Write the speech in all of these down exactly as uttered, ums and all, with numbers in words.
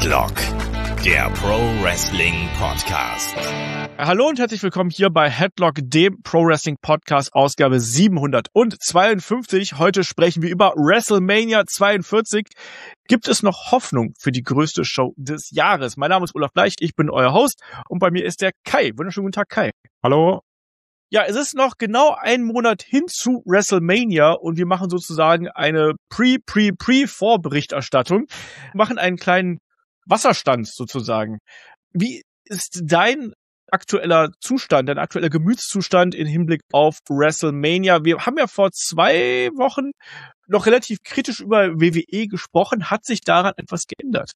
Headlock, der Pro Wrestling Podcast. Hallo und herzlich willkommen hier bei Headlock, dem Pro Wrestling Podcast, Ausgabe siebenhundertzweiundfünfzig. Heute sprechen wir über WrestleMania zweiundvierzig. Gibt es noch Hoffnung für die größte Show des Jahres? Mein Name ist Olaf Bleich, ich bin euer Host und bei mir ist der Kai. Wunderschönen guten Tag, Kai. Hallo. Ja, es ist noch genau ein Monat hin zu WrestleMania und wir machen sozusagen eine Pre-Pre-Pre-Vorberichterstattung, machen einen kleinen Wasserstand sozusagen. Wie ist dein aktueller Zustand, dein aktueller Gemütszustand im Hinblick auf WrestleMania? Wir haben ja vor zwei Wochen noch relativ kritisch über W W E gesprochen. Hat sich daran etwas geändert?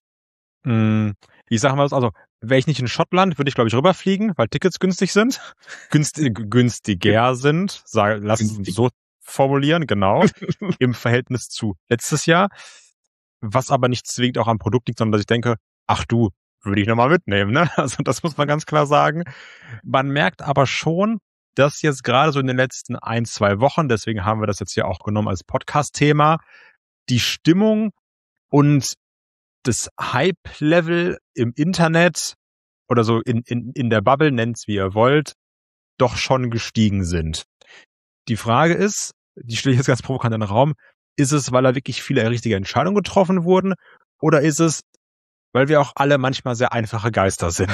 Ich sag mal, also wäre ich nicht in Schottland, würde ich glaube ich rüberfliegen, weil Tickets günstig sind, günstig, günstiger sind, sag, lass uns so formulieren, genau, im Verhältnis zu letztes Jahr, was aber nicht zwingend auch am Produkt liegt, sondern dass ich denke, ach du, würde ich nochmal mitnehmen, ne? Also das muss man ganz klar sagen. Man merkt aber schon, dass jetzt gerade so in den letzten ein, zwei Wochen, deswegen haben wir das jetzt hier auch genommen als Podcast-Thema, die Stimmung und das Hype-Level im Internet oder so in, in, in der Bubble, nennt's wie ihr wollt, doch schon gestiegen sind. Die Frage ist, die stelle ich jetzt ganz provokant in den Raum, ist es, weil da wirklich viele richtige Entscheidungen getroffen wurden oder ist es, weil wir auch alle manchmal sehr einfache Geister sind?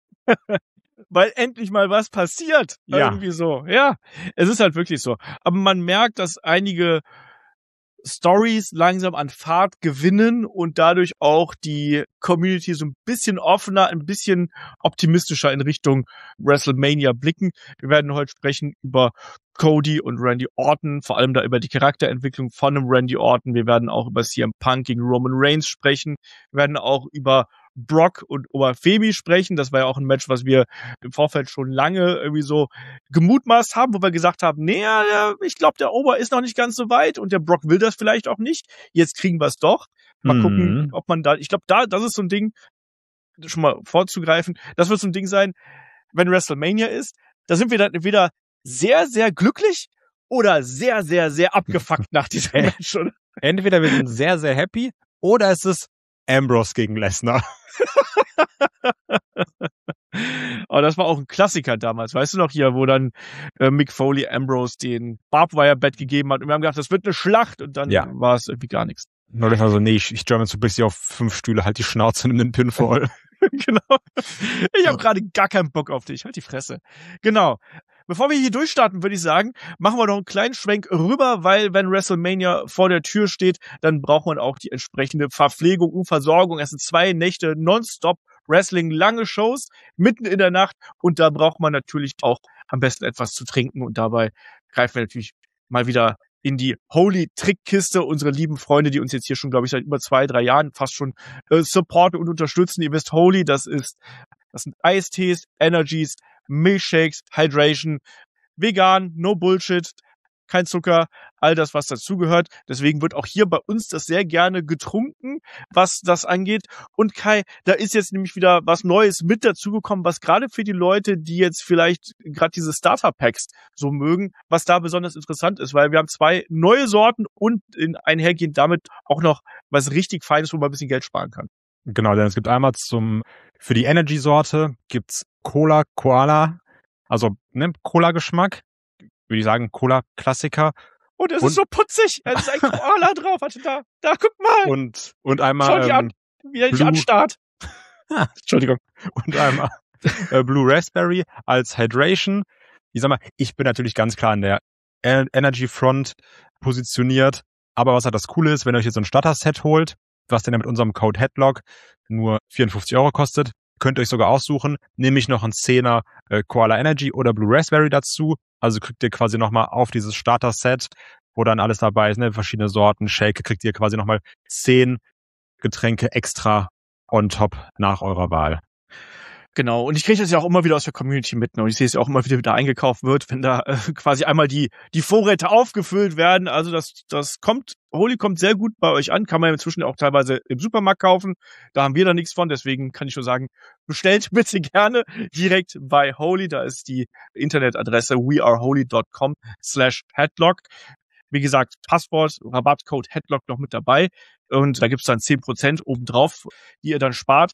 Weil endlich mal was passiert. Ja. Irgendwie so. Ja, es ist halt wirklich so. Aber man merkt, dass einige Stories langsam an Fahrt gewinnen und dadurch auch die Community so ein bisschen offener, ein bisschen optimistischer in Richtung WrestleMania blicken. Wir werden heute sprechen über Cody und Randy Orton, vor allem da über die Charakterentwicklung von einem Randy Orton. Wir werden auch über C M Punk gegen Roman Reigns sprechen. Wir werden auch über Brock und Oberfemi sprechen. Das war ja auch ein Match, was wir im Vorfeld schon lange irgendwie so gemutmaßt haben, wo wir gesagt haben, nee, ich glaube, der Ober ist noch nicht ganz so weit und der Brock will das vielleicht auch nicht. Jetzt kriegen wir es doch. Mal mhm. gucken, ob man da, ich glaube, da, das ist so ein Ding, schon mal vorzugreifen, das wird so ein Ding sein, wenn WrestleMania ist, da sind wir dann entweder sehr, sehr glücklich oder sehr, sehr, sehr abgefuckt nach diesem Match, oder? Entweder wir sind sehr, sehr happy oder es ist Ambrose gegen Lesnar. Aber das war auch ein Klassiker damals, weißt du noch hier, wo dann äh, Mick Foley Ambrose den Barbwire-Bett gegeben hat und wir haben gedacht, das wird eine Schlacht und dann ja. war es irgendwie gar nichts. Nur ich war so, nee, ich, ich German Suplex hier auf fünf Stühle, halt die Schnauze und nimm den Pinfall. Genau. Ich habe gerade gar keinen Bock auf dich, halt die Fresse. Genau. Bevor wir hier durchstarten, würde ich sagen, machen wir noch einen kleinen Schwenk rüber, weil wenn WrestleMania vor der Tür steht, dann braucht man auch die entsprechende Verpflegung und Versorgung. Es sind zwei Nächte nonstop Wrestling, lange Shows, mitten in der Nacht und da braucht man natürlich auch am besten etwas zu trinken und dabei greifen wir natürlich mal wieder in die Holy Trickkiste, unsere lieben Freunde, die uns jetzt hier schon, glaube ich, seit über zwei, drei Jahren fast schon äh, supporten und unterstützen. Ihr wisst, Holy, das ist, das sind Eistees, Energies, Milkshakes, Hydration, vegan, no Bullshit, kein Zucker, all das, was dazugehört. Deswegen wird auch hier bei uns das sehr gerne getrunken, was das angeht. Und Kai, da ist jetzt nämlich wieder was Neues mit dazugekommen, was gerade für die Leute, die jetzt vielleicht gerade diese Starter-Packs so mögen, was da besonders interessant ist, weil wir haben zwei neue Sorten und in einhergehend damit auch noch was richtig Feines, wo man ein bisschen Geld sparen kann. Genau, denn es gibt einmal zum, für die Energy-Sorte gibt's Cola Koala, also ne, Cola-Geschmack, würde ich sagen, Cola-Klassiker. Oh, das und, ist so putzig, da ist ein Koala drauf, warte da, da, guck mal. Und, und einmal, schau dich an, wie er dich anstarrt. Entschuldigung. Und einmal äh, Blue Raspberry als Hydration. Ich sag mal, ich bin natürlich ganz klar an der Energy Front positioniert, aber was halt das Coole ist, wenn ihr euch jetzt so ein Starter-Set holt, was denn ja mit unserem Code Headlock nur vierundfünfzig Euro kostet, könnt ihr euch sogar aussuchen, nämlich noch ein Zehner äh, Koala Energy oder Blue Raspberry dazu. Also kriegt ihr quasi nochmal auf dieses Starter-Set, wo dann alles dabei ist, ne, verschiedene Sorten, Shake, kriegt ihr quasi nochmal zehn Getränke extra on top nach eurer Wahl. Genau, und ich kriege das ja auch immer wieder aus der Community mit, ne? Und ich sehe es ja auch immer wieder, wie da eingekauft wird, wenn da äh, quasi einmal die die Vorräte aufgefüllt werden. Also das das kommt, Holy kommt sehr gut bei euch an, kann man inzwischen auch teilweise im Supermarkt kaufen. Da haben wir da nichts von, deswegen kann ich nur sagen, bestellt bitte gerne direkt bei Holy. Da ist die Internetadresse weareholy dot com slash headlock. Wie gesagt, Passwort, Rabattcode Headlock noch mit dabei. Und da gibt's dann zehn Prozent obendrauf, die ihr dann spart.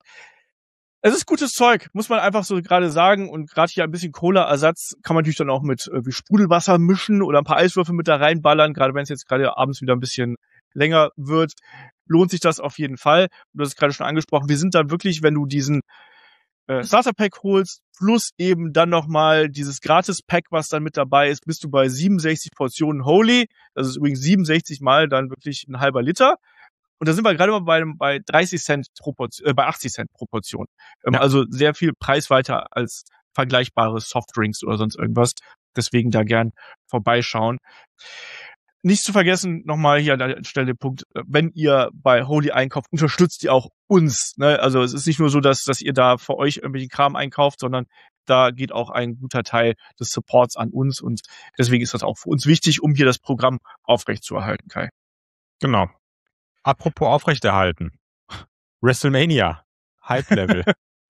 Es ist gutes Zeug, muss man einfach so gerade sagen. Und gerade hier ein bisschen Cola-Ersatz kann man natürlich dann auch mit irgendwie Sprudelwasser mischen oder ein paar Eiswürfel mit da reinballern. Gerade wenn es jetzt gerade abends wieder ein bisschen länger wird, lohnt sich das auf jeden Fall. Du hast es gerade schon angesprochen. Wir sind dann wirklich, wenn du diesen äh, Starter-Pack holst, plus eben dann nochmal dieses Gratis-Pack, was dann mit dabei ist, bist du bei siebenundsechzig Portionen Holy. Das ist übrigens siebenundsechzig mal dann wirklich ein halber Liter. Und da sind wir gerade mal bei, bei dreißig Cent pro Portion, äh, bei achtzig Cent pro Portion. Ähm, ja. Also sehr viel preisweiter als vergleichbare Softdrinks oder sonst irgendwas. Deswegen da gern vorbeischauen. Nicht zu vergessen, nochmal hier an der Stelle den Punkt, wenn ihr bei Holy einkauft, unterstützt ihr auch uns. Ne? Also es ist nicht nur so, dass, dass ihr da für euch irgendwelchen Kram einkauft, sondern da geht auch ein guter Teil des Supports an uns. Und deswegen ist das auch für uns wichtig, um hier das Programm aufrechtzuerhalten, Kai. Genau. Apropos aufrechterhalten. WrestleMania. Hype-Level.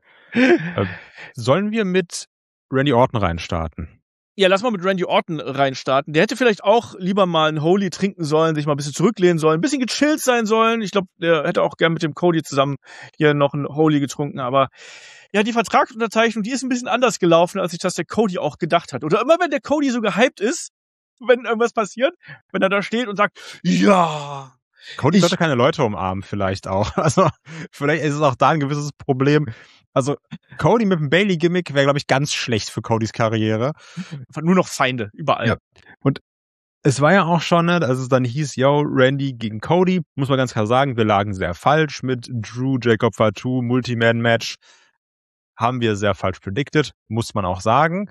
äh, sollen wir mit Randy Orton reinstarten? Ja, lass mal mit Randy Orton reinstarten. Der hätte vielleicht auch lieber mal ein Holy trinken sollen, sich mal ein bisschen zurücklehnen sollen, ein bisschen gechillt sein sollen. Ich glaube, der hätte auch gern mit dem Cody zusammen hier noch ein Holy getrunken. Aber ja, die Vertragsunterzeichnung, die ist ein bisschen anders gelaufen, als sich das der Cody auch gedacht hat. Oder immer wenn der Cody so gehypt ist, wenn irgendwas passiert, wenn er da steht und sagt, ja... Cody sollte keine Leute umarmen, vielleicht auch. Also, vielleicht ist es auch da ein gewisses Problem. Also, Cody mit dem Bailey-Gimmick wäre, glaube ich, ganz schlecht für Codys Karriere. Nur noch Feinde, überall. Ja. Und es war ja auch schon, ne, als es dann hieß, yo, Randy gegen Cody, muss man ganz klar sagen, wir lagen sehr falsch mit Drew, Jacob Fatu, Multiman-Match. Haben wir sehr falsch predicted, muss man auch sagen.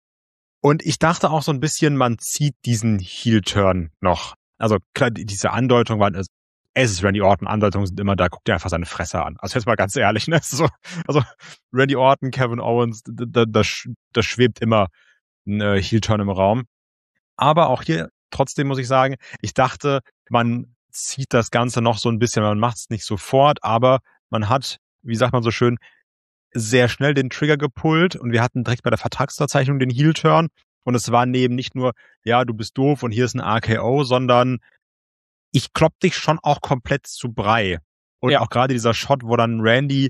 Und ich dachte auch so ein bisschen, man zieht diesen Heel-Turn noch. Also klar, diese Andeutung war, es ist Randy Orton, Andeutungen sind immer da, guck dir einfach seine Fresse an. Also jetzt mal ganz ehrlich, ne? So, also Randy Orton, Kevin Owens, da, da, da schwebt immer ein äh, Heel-Turn im Raum. Aber auch hier, trotzdem muss ich sagen, ich dachte, man zieht das Ganze noch so ein bisschen, man macht es nicht sofort, aber man hat, wie sagt man so schön, sehr schnell den Trigger gepullt und wir hatten direkt bei der Vertragsunterzeichnung den Heel-Turn. Und es war neben nicht nur, ja, du bist doof und hier ist ein R K O, sondern ich klopp dich schon auch komplett zu Brei. Und ja. Auch gerade dieser Shot, wo dann Randy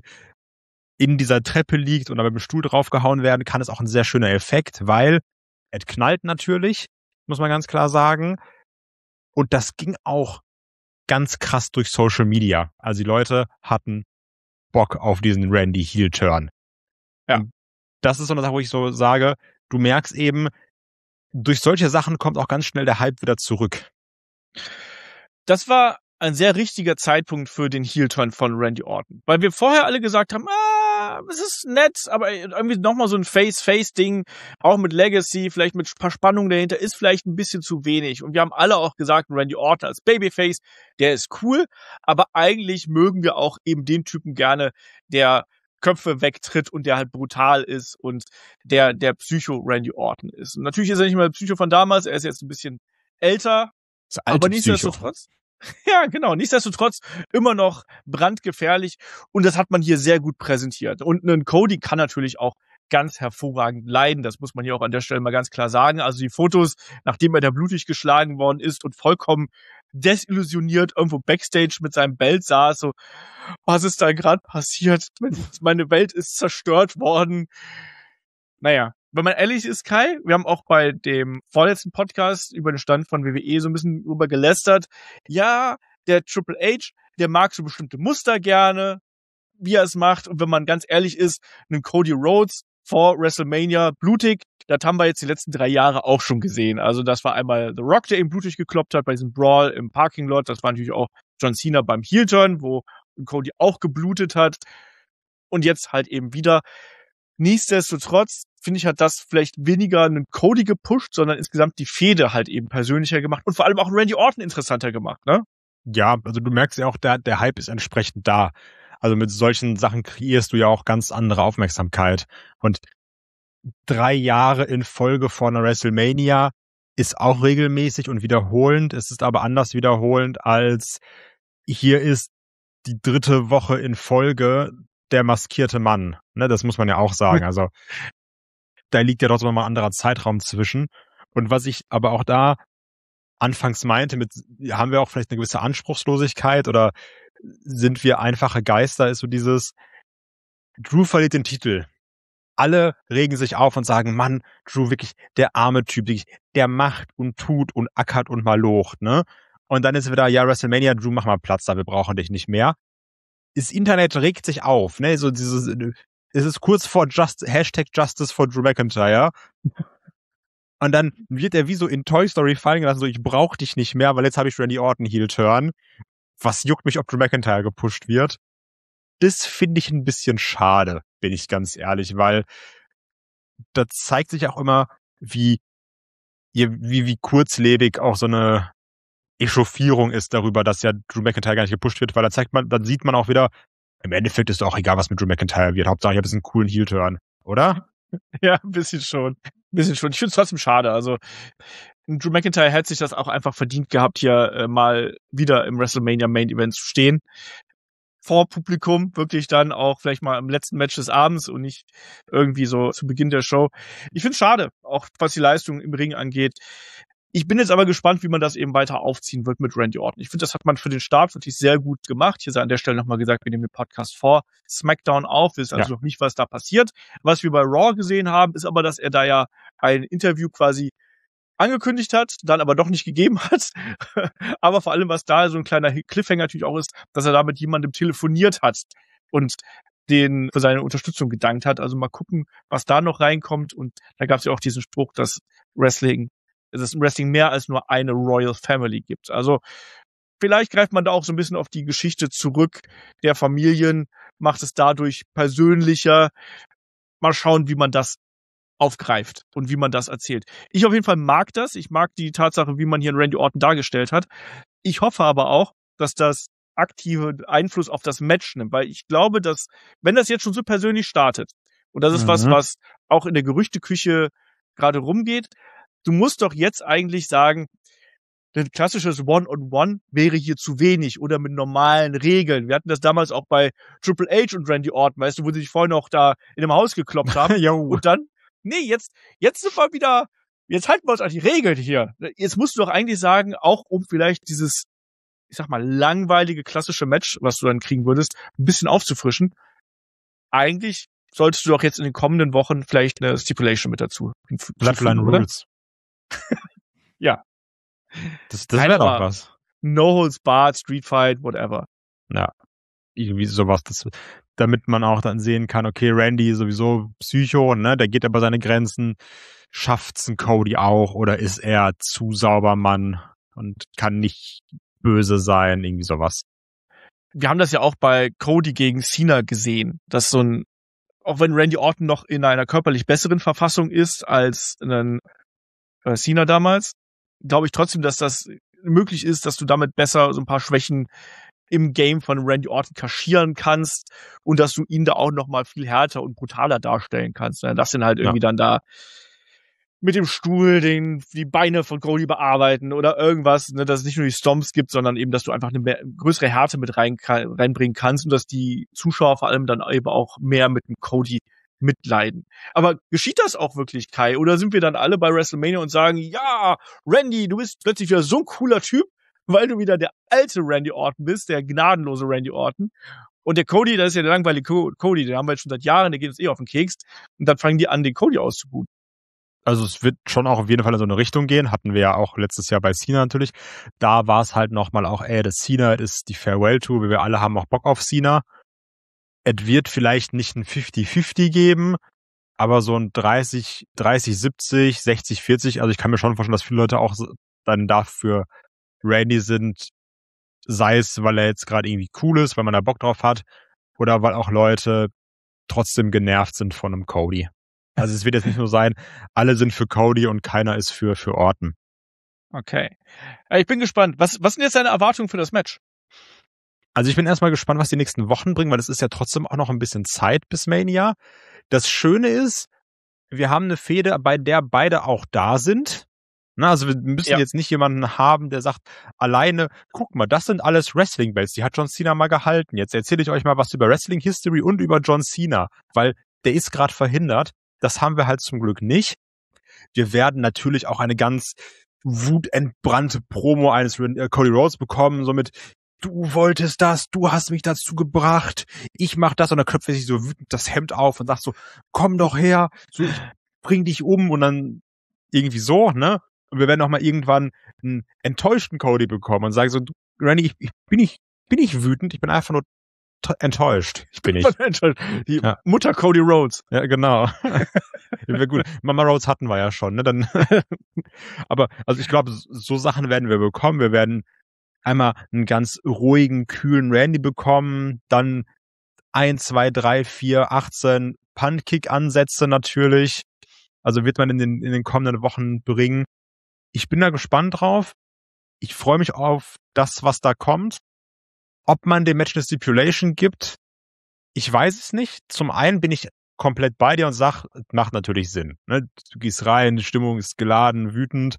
in dieser Treppe liegt und da mit dem Stuhl draufgehauen werden kann, ist auch ein sehr schöner Effekt, weil er knallt natürlich, muss man ganz klar sagen. Und das ging auch ganz krass durch Social Media. Also die Leute hatten Bock auf diesen Randy Heel-Turn. Ja. Und das ist so eine Sache, wo ich so sage, du merkst eben, durch solche Sachen kommt auch ganz schnell der Hype wieder zurück. Das war ein sehr richtiger Zeitpunkt für den Heel-Turn von Randy Orton. Weil wir vorher alle gesagt haben, ah, es ist nett, aber irgendwie nochmal so ein Face-Face-Ding, auch mit Legacy, vielleicht mit ein paar Spannungen dahinter, ist vielleicht ein bisschen zu wenig. Und wir haben alle auch gesagt, Randy Orton als Babyface, der ist cool, aber eigentlich mögen wir auch eben den Typen gerne, der Köpfe wegtritt und der halt brutal ist und der der Psycho-Randy Orton ist. Und natürlich ist er nicht mehr der Psycho von damals, er ist jetzt ein bisschen älter, aber nichtsdestotrotz, ja genau, nichtsdestotrotz immer noch brandgefährlich und das hat man hier sehr gut präsentiert. Und ein Cody kann natürlich auch ganz hervorragend leiden, das muss man hier auch an der Stelle mal ganz klar sagen. Also die Fotos, nachdem er da blutig geschlagen worden ist und vollkommen desillusioniert irgendwo Backstage mit seinem Belt saß, so, was ist da gerade passiert? Meine Welt ist zerstört worden. Naja, wenn man ehrlich ist, Kai, wir haben auch bei dem vorletzten Podcast über den Stand von W W E so ein bisschen drüber gelästert. Ja, der Triple H, der mag so bestimmte Muster gerne, wie er es macht. Und wenn man ganz ehrlich ist, einen Cody Rhodes vor WrestleMania blutig, das haben wir jetzt die letzten drei Jahre auch schon gesehen. Also das war einmal The Rock, der ihn blutig gekloppt hat bei diesem Brawl im Parking Lot. Das war natürlich auch John Cena beim Heel-Turn, wo Cody auch geblutet hat. Und jetzt halt eben wieder. Nichtsdestotrotz, finde ich, hat das vielleicht weniger einen Cody gepusht, sondern insgesamt die Fehde halt eben persönlicher gemacht und vor allem auch Randy Orton interessanter gemacht, ne? Ja, also du merkst ja auch, der, der Hype ist entsprechend da. Also mit solchen Sachen kreierst du ja auch ganz andere Aufmerksamkeit. Und drei Jahre in Folge vor einer WrestleMania ist auch regelmäßig und wiederholend. Es ist aber anders wiederholend als hier ist die dritte Woche in Folge der maskierte Mann. Ne, das muss man ja auch sagen. Also da liegt ja doch so mal ein anderer Zeitraum zwischen. Und was ich aber auch da anfangs meinte, mit haben wir auch vielleicht eine gewisse Anspruchslosigkeit oder sind wir einfache Geister, ist so dieses Drew verliert den Titel. Alle regen sich auf und sagen, Mann, Drew wirklich der arme Typ, der macht und tut und ackert und malocht, ne? Und dann ist wieder, ja, WrestleMania, Drew, mach mal Platz da, wir brauchen dich nicht mehr. Das Internet regt sich auf, ne? So dieses, es ist kurz vor Just, Hashtag Justice for Drew McIntyre. Und dann wird er wie so in Toy Story fallen gelassen, so ich brauch dich nicht mehr, weil jetzt habe ich Randy Orton Heel Turn. Was juckt mich, ob Drew McIntyre gepusht wird? Das finde ich ein bisschen schade, bin ich ganz ehrlich, weil da zeigt sich auch immer, wie, wie, wie kurzlebig auch so eine Echauffierung ist darüber, dass ja Drew McIntyre gar nicht gepusht wird, weil da zeigt man, dann sieht man auch wieder, im Endeffekt ist es auch egal, was mit Drew McIntyre wird. Hauptsache, ich habe jetzt einen coolen Heel Turn, oder? Ja, ein bisschen schon. Ein bisschen schon. Ich finde es trotzdem schade. Also, Drew McIntyre hätte sich das auch einfach verdient gehabt, hier äh, mal wieder im WrestleMania Main Event zu stehen. Vor Publikum, wirklich dann auch vielleicht mal im letzten Match des Abends und nicht irgendwie so zu Beginn der Show. Ich finde es schade, auch was die Leistung im Ring angeht. Ich bin jetzt aber gespannt, wie man das eben weiter aufziehen wird mit Randy Orton. Ich finde, das hat man für den Start wirklich sehr gut gemacht. Hier sei an der Stelle nochmal gesagt, wir nehmen den Podcast vor SmackDown auf, ist also ja. noch nicht, was da passiert. Was wir bei Raw gesehen haben, ist aber, dass er da ja ein Interview quasi angekündigt hat, dann aber doch nicht gegeben hat. Aber vor allem, was da so ein kleiner Cliffhanger natürlich auch ist, dass er da mit jemandem telefoniert hat und den für seine Unterstützung gedankt hat. Also mal gucken, was da noch reinkommt. Und da gab es ja auch diesen Spruch, dass Wrestling dass es im Wrestling mehr als nur eine Royal Family gibt. Also vielleicht greift man da auch so ein bisschen auf die Geschichte zurück der Familien, macht es dadurch persönlicher. Mal schauen, wie man das aufgreift und wie man das erzählt. Ich auf jeden Fall mag das. Ich mag die Tatsache, wie man hier Randy Orton dargestellt hat. Ich hoffe aber auch, dass das aktive Einfluss auf das Match nimmt, weil ich glaube, dass, wenn das jetzt schon so persönlich startet, und das ist mhm. was, was auch in der Gerüchteküche gerade rumgeht, du musst doch jetzt eigentlich sagen, ein klassisches One-on-One wäre hier zu wenig oder mit normalen Regeln. Wir hatten das damals auch bei Triple H und Randy Orton, weißt du, wo sie sich vorhin noch da in dem Haus gekloppt haben. Und dann, nee, jetzt, jetzt sind wir wieder, jetzt halten wir uns an die Regeln hier. Jetzt musst du doch eigentlich sagen, auch um vielleicht dieses, ich sag mal, langweilige klassische Match, was du dann kriegen würdest, ein bisschen aufzufrischen. Eigentlich solltest du doch jetzt in den kommenden Wochen vielleicht eine Stipulation mit dazu. Bloodline Rules. Ja. Das, das wäre doch was. No holds barred, Street Fight, whatever. Ja. Irgendwie sowas, das, damit man auch dann sehen kann, okay, Randy ist sowieso Psycho, ne, der geht aber seine Grenzen. Schafft's ein Cody auch oder ist er zu sauber Mann und kann nicht böse sein, irgendwie sowas. Wir haben das ja auch bei Cody gegen Cena gesehen, dass so ein, auch wenn Randy Orton noch in einer körperlich besseren Verfassung ist als ein äh, Cena damals, glaube ich trotzdem, dass das möglich ist, dass du damit besser so ein paar Schwächen im Game von Randy Orton kaschieren kannst und dass du ihn da auch noch mal viel härter und brutaler darstellen kannst. Das sind halt irgendwie ja. dann da mit dem Stuhl den, die Beine von Cody bearbeiten oder irgendwas, ne, dass es nicht nur die Stomps gibt, sondern eben, dass du einfach eine mehr, größere Härte mit rein, reinbringen kannst und dass die Zuschauer vor allem dann eben auch mehr mit dem Cody mitleiden. Aber geschieht das auch wirklich, Kai? Oder sind wir dann alle bei WrestleMania und sagen, ja, Randy, du bist plötzlich wieder so ein cooler Typ, weil du wieder der alte Randy Orton bist, der gnadenlose Randy Orton. Und der Cody, das ist ja der langweilige Cody, den haben wir jetzt schon seit Jahren, der geht uns eh auf den Keks. Und dann fangen die an, den Cody auszubuden. Also es wird schon auch auf jeden Fall in so eine Richtung gehen. Hatten wir ja auch letztes Jahr bei Cena natürlich. Da war es halt nochmal auch, ey, das Cena ist die Farewell-Tour. Wir alle haben auch Bock auf Cena. Es wird vielleicht nicht ein fifty fifty geben, aber so ein dreißig, dreißig, siebzig, sechzig, vierzig. Also ich kann mir schon vorstellen, dass viele Leute auch dann dafür Randy sind, sei es, weil er jetzt gerade irgendwie cool ist, weil man da Bock drauf hat, oder weil auch Leute trotzdem genervt sind von einem Cody. Also es wird jetzt nicht nur sein, alle sind für Cody und keiner ist für für Orton. Okay. Ich bin gespannt. Was, was sind jetzt deine Erwartungen für das Match? Also ich bin erstmal gespannt, was die nächsten Wochen bringen, weil es ist ja trotzdem auch noch ein bisschen Zeit bis Mania. Das Schöne ist, wir haben eine Fehde, bei der beide auch da sind. Na, also wir müssen ja. jetzt nicht jemanden haben, der sagt, alleine, guck mal, das sind alles Wrestling-Belts, die hat John Cena mal gehalten. Jetzt erzähle ich euch mal was über Wrestling-History und über John Cena, weil der ist gerade verhindert. Das haben wir halt zum Glück nicht. Wir werden natürlich auch eine ganz wutentbrannte Promo eines äh, Cody Rhodes bekommen, so mit, du wolltest das, du hast mich dazu gebracht, ich mach das, und dann köpft er sich so wütend das Hemd auf und sagt so, komm doch her, so, ich bring dich um, und dann irgendwie so, ne? Und wir werden auch mal irgendwann einen enttäuschten Cody bekommen und sagen so, du, Randy, ich, ich bin nicht, bin nicht wütend, ich bin einfach nur enttäuscht. Ich bin nicht. Die ja. Mutter Cody Rhodes. Ja, genau. Wäre gut. Mama Rhodes hatten wir ja schon, ne? Dann aber, also ich glaube, so Sachen werden wir bekommen. Wir werden einmal einen ganz ruhigen, kühlen Randy bekommen, dann ein, zwei, drei, vier, achtzehn Punt-Kick-Ansätze natürlich. Also wird man in den, in den kommenden Wochen bringen. Ich bin da gespannt drauf. Ich freue mich auf das, was da kommt. Ob man dem Match eine Stipulation gibt, ich weiß es nicht. Zum einen bin ich komplett bei dir und sag, macht natürlich Sinn. Ne? Du gehst rein, die Stimmung ist geladen, wütend.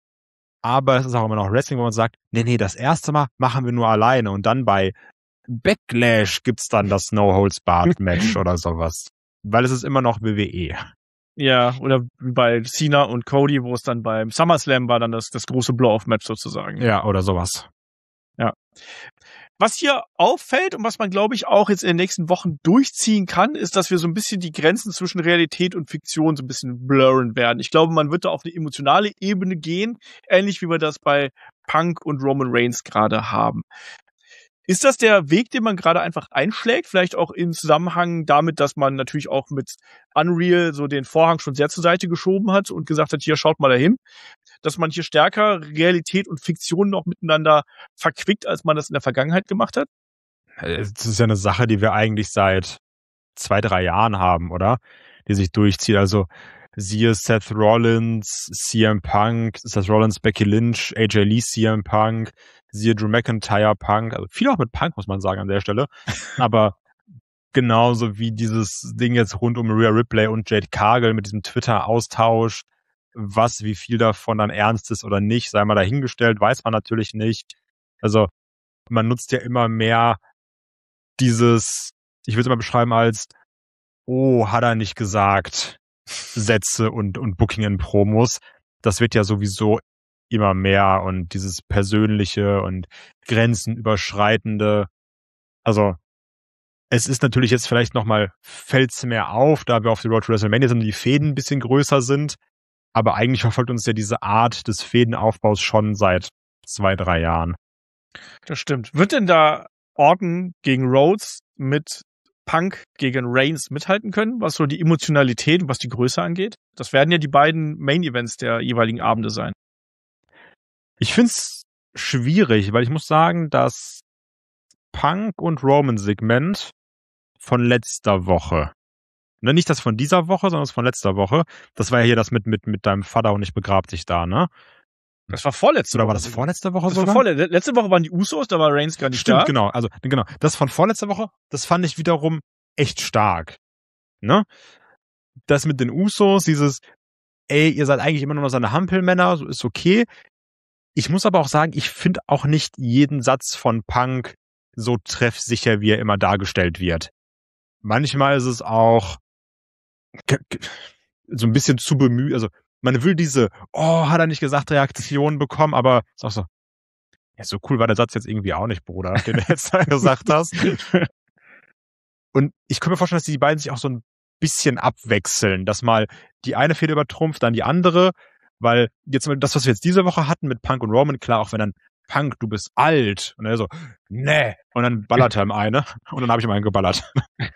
Aber es ist auch immer noch Wrestling, wo man sagt, nee, nee, das erste Mal machen wir nur alleine, und dann bei Backlash gibt's dann das No-Holds-Barred-Match oder sowas. Weil es ist immer noch W W E. Ja, oder wie bei Cena und Cody, wo es dann beim SummerSlam war, dann das, das große Blow-Off-Match sozusagen. Ja, oder sowas. Ja. Was hier auffällt und was man, glaube ich, auch jetzt in den nächsten Wochen durchziehen kann, ist, dass wir so ein bisschen die Grenzen zwischen Realität und Fiktion so ein bisschen blurren werden. Ich glaube, man wird da auf eine emotionale Ebene gehen, ähnlich wie wir das bei Punk und Roman Reigns gerade haben. Ist das der Weg, den man gerade einfach einschlägt? Vielleicht auch im Zusammenhang damit, dass man natürlich auch mit Unreal so den Vorhang schon sehr zur Seite geschoben hat und gesagt hat, hier, schaut mal dahin. Dass man hier stärker Realität und Fiktion noch miteinander verquickt, als man das in der Vergangenheit gemacht hat? Das ist ja eine Sache, die wir eigentlich seit zwei, drei Jahren haben, oder? Die sich durchzieht. Also siehe Seth Rollins, C M Punk, Seth Rollins, Becky Lynch, A J Lee, C M Punk, siehe Drew McIntyre, Punk. Also viel auch mit Punk, muss man sagen, an der Stelle. Aber genauso wie dieses Ding jetzt rund um Rhea Ripley und Jade Cargill mit diesem Twitter-Austausch, was, wie viel davon dann ernst ist oder nicht, sei mal dahingestellt, weiß man natürlich nicht. Also man nutzt ja immer mehr dieses, ich würde es mal beschreiben als, oh, hat er nicht gesagt, Sätze und, und Booking in Promos. Das wird ja sowieso immer mehr, und dieses Persönliche und Grenzenüberschreitende. Also es ist natürlich jetzt vielleicht nochmal, fällt's mehr auf, da wir auf die Road to WrestleMania sind und die Fäden ein bisschen größer sind. Aber eigentlich verfolgt uns ja diese Art des Fädenaufbaus schon seit zwei, drei Jahren. Das stimmt. Wird denn da Orton gegen Rhodes mit Punk gegen Reigns mithalten können, was so die Emotionalität und was die Größe angeht? Das werden ja die beiden Main-Events der jeweiligen Abende sein. Ich find's schwierig, weil ich muss sagen, das Punk- und Roman-Segment von letzter Woche, ne, nicht das von dieser Woche, sondern das von letzter Woche, das war ja hier das mit mit mit deinem Vater und ich begrab dich da, ne? Das war vorletzte Oder Woche. war das vorletzte Woche das sogar? War vorle- Letzte Woche waren die Usos, da war Reigns gar nicht Stimmt, da. genau. Also, genau. Das von vorletzter Woche, das fand ich wiederum echt stark. Ne? Das mit den Usos, dieses, ey, ihr seid eigentlich immer nur noch seine Hampelmänner, so ist okay. Ich muss aber auch sagen, ich finde auch nicht jeden Satz von Punk so treffsicher, wie er immer dargestellt wird. Manchmal ist es auch so ein bisschen zu bemüht, also man will diese, oh, hat er nicht gesagt, Reaktion bekommen, aber ist auch so, ja, so cool war der Satz jetzt irgendwie auch nicht, Bruder, den du jetzt da gesagt hast. Und ich kann mir vorstellen, dass die beiden sich auch so ein bisschen abwechseln, dass mal die eine Fehde übertrumpft, dann die andere, weil jetzt das, was wir jetzt diese Woche hatten mit Punk und Roman, klar, auch wenn dann Punk, du bist alt, und er so, nee, und dann ballert er ihm eine, und dann habe ich ihm einen geballert.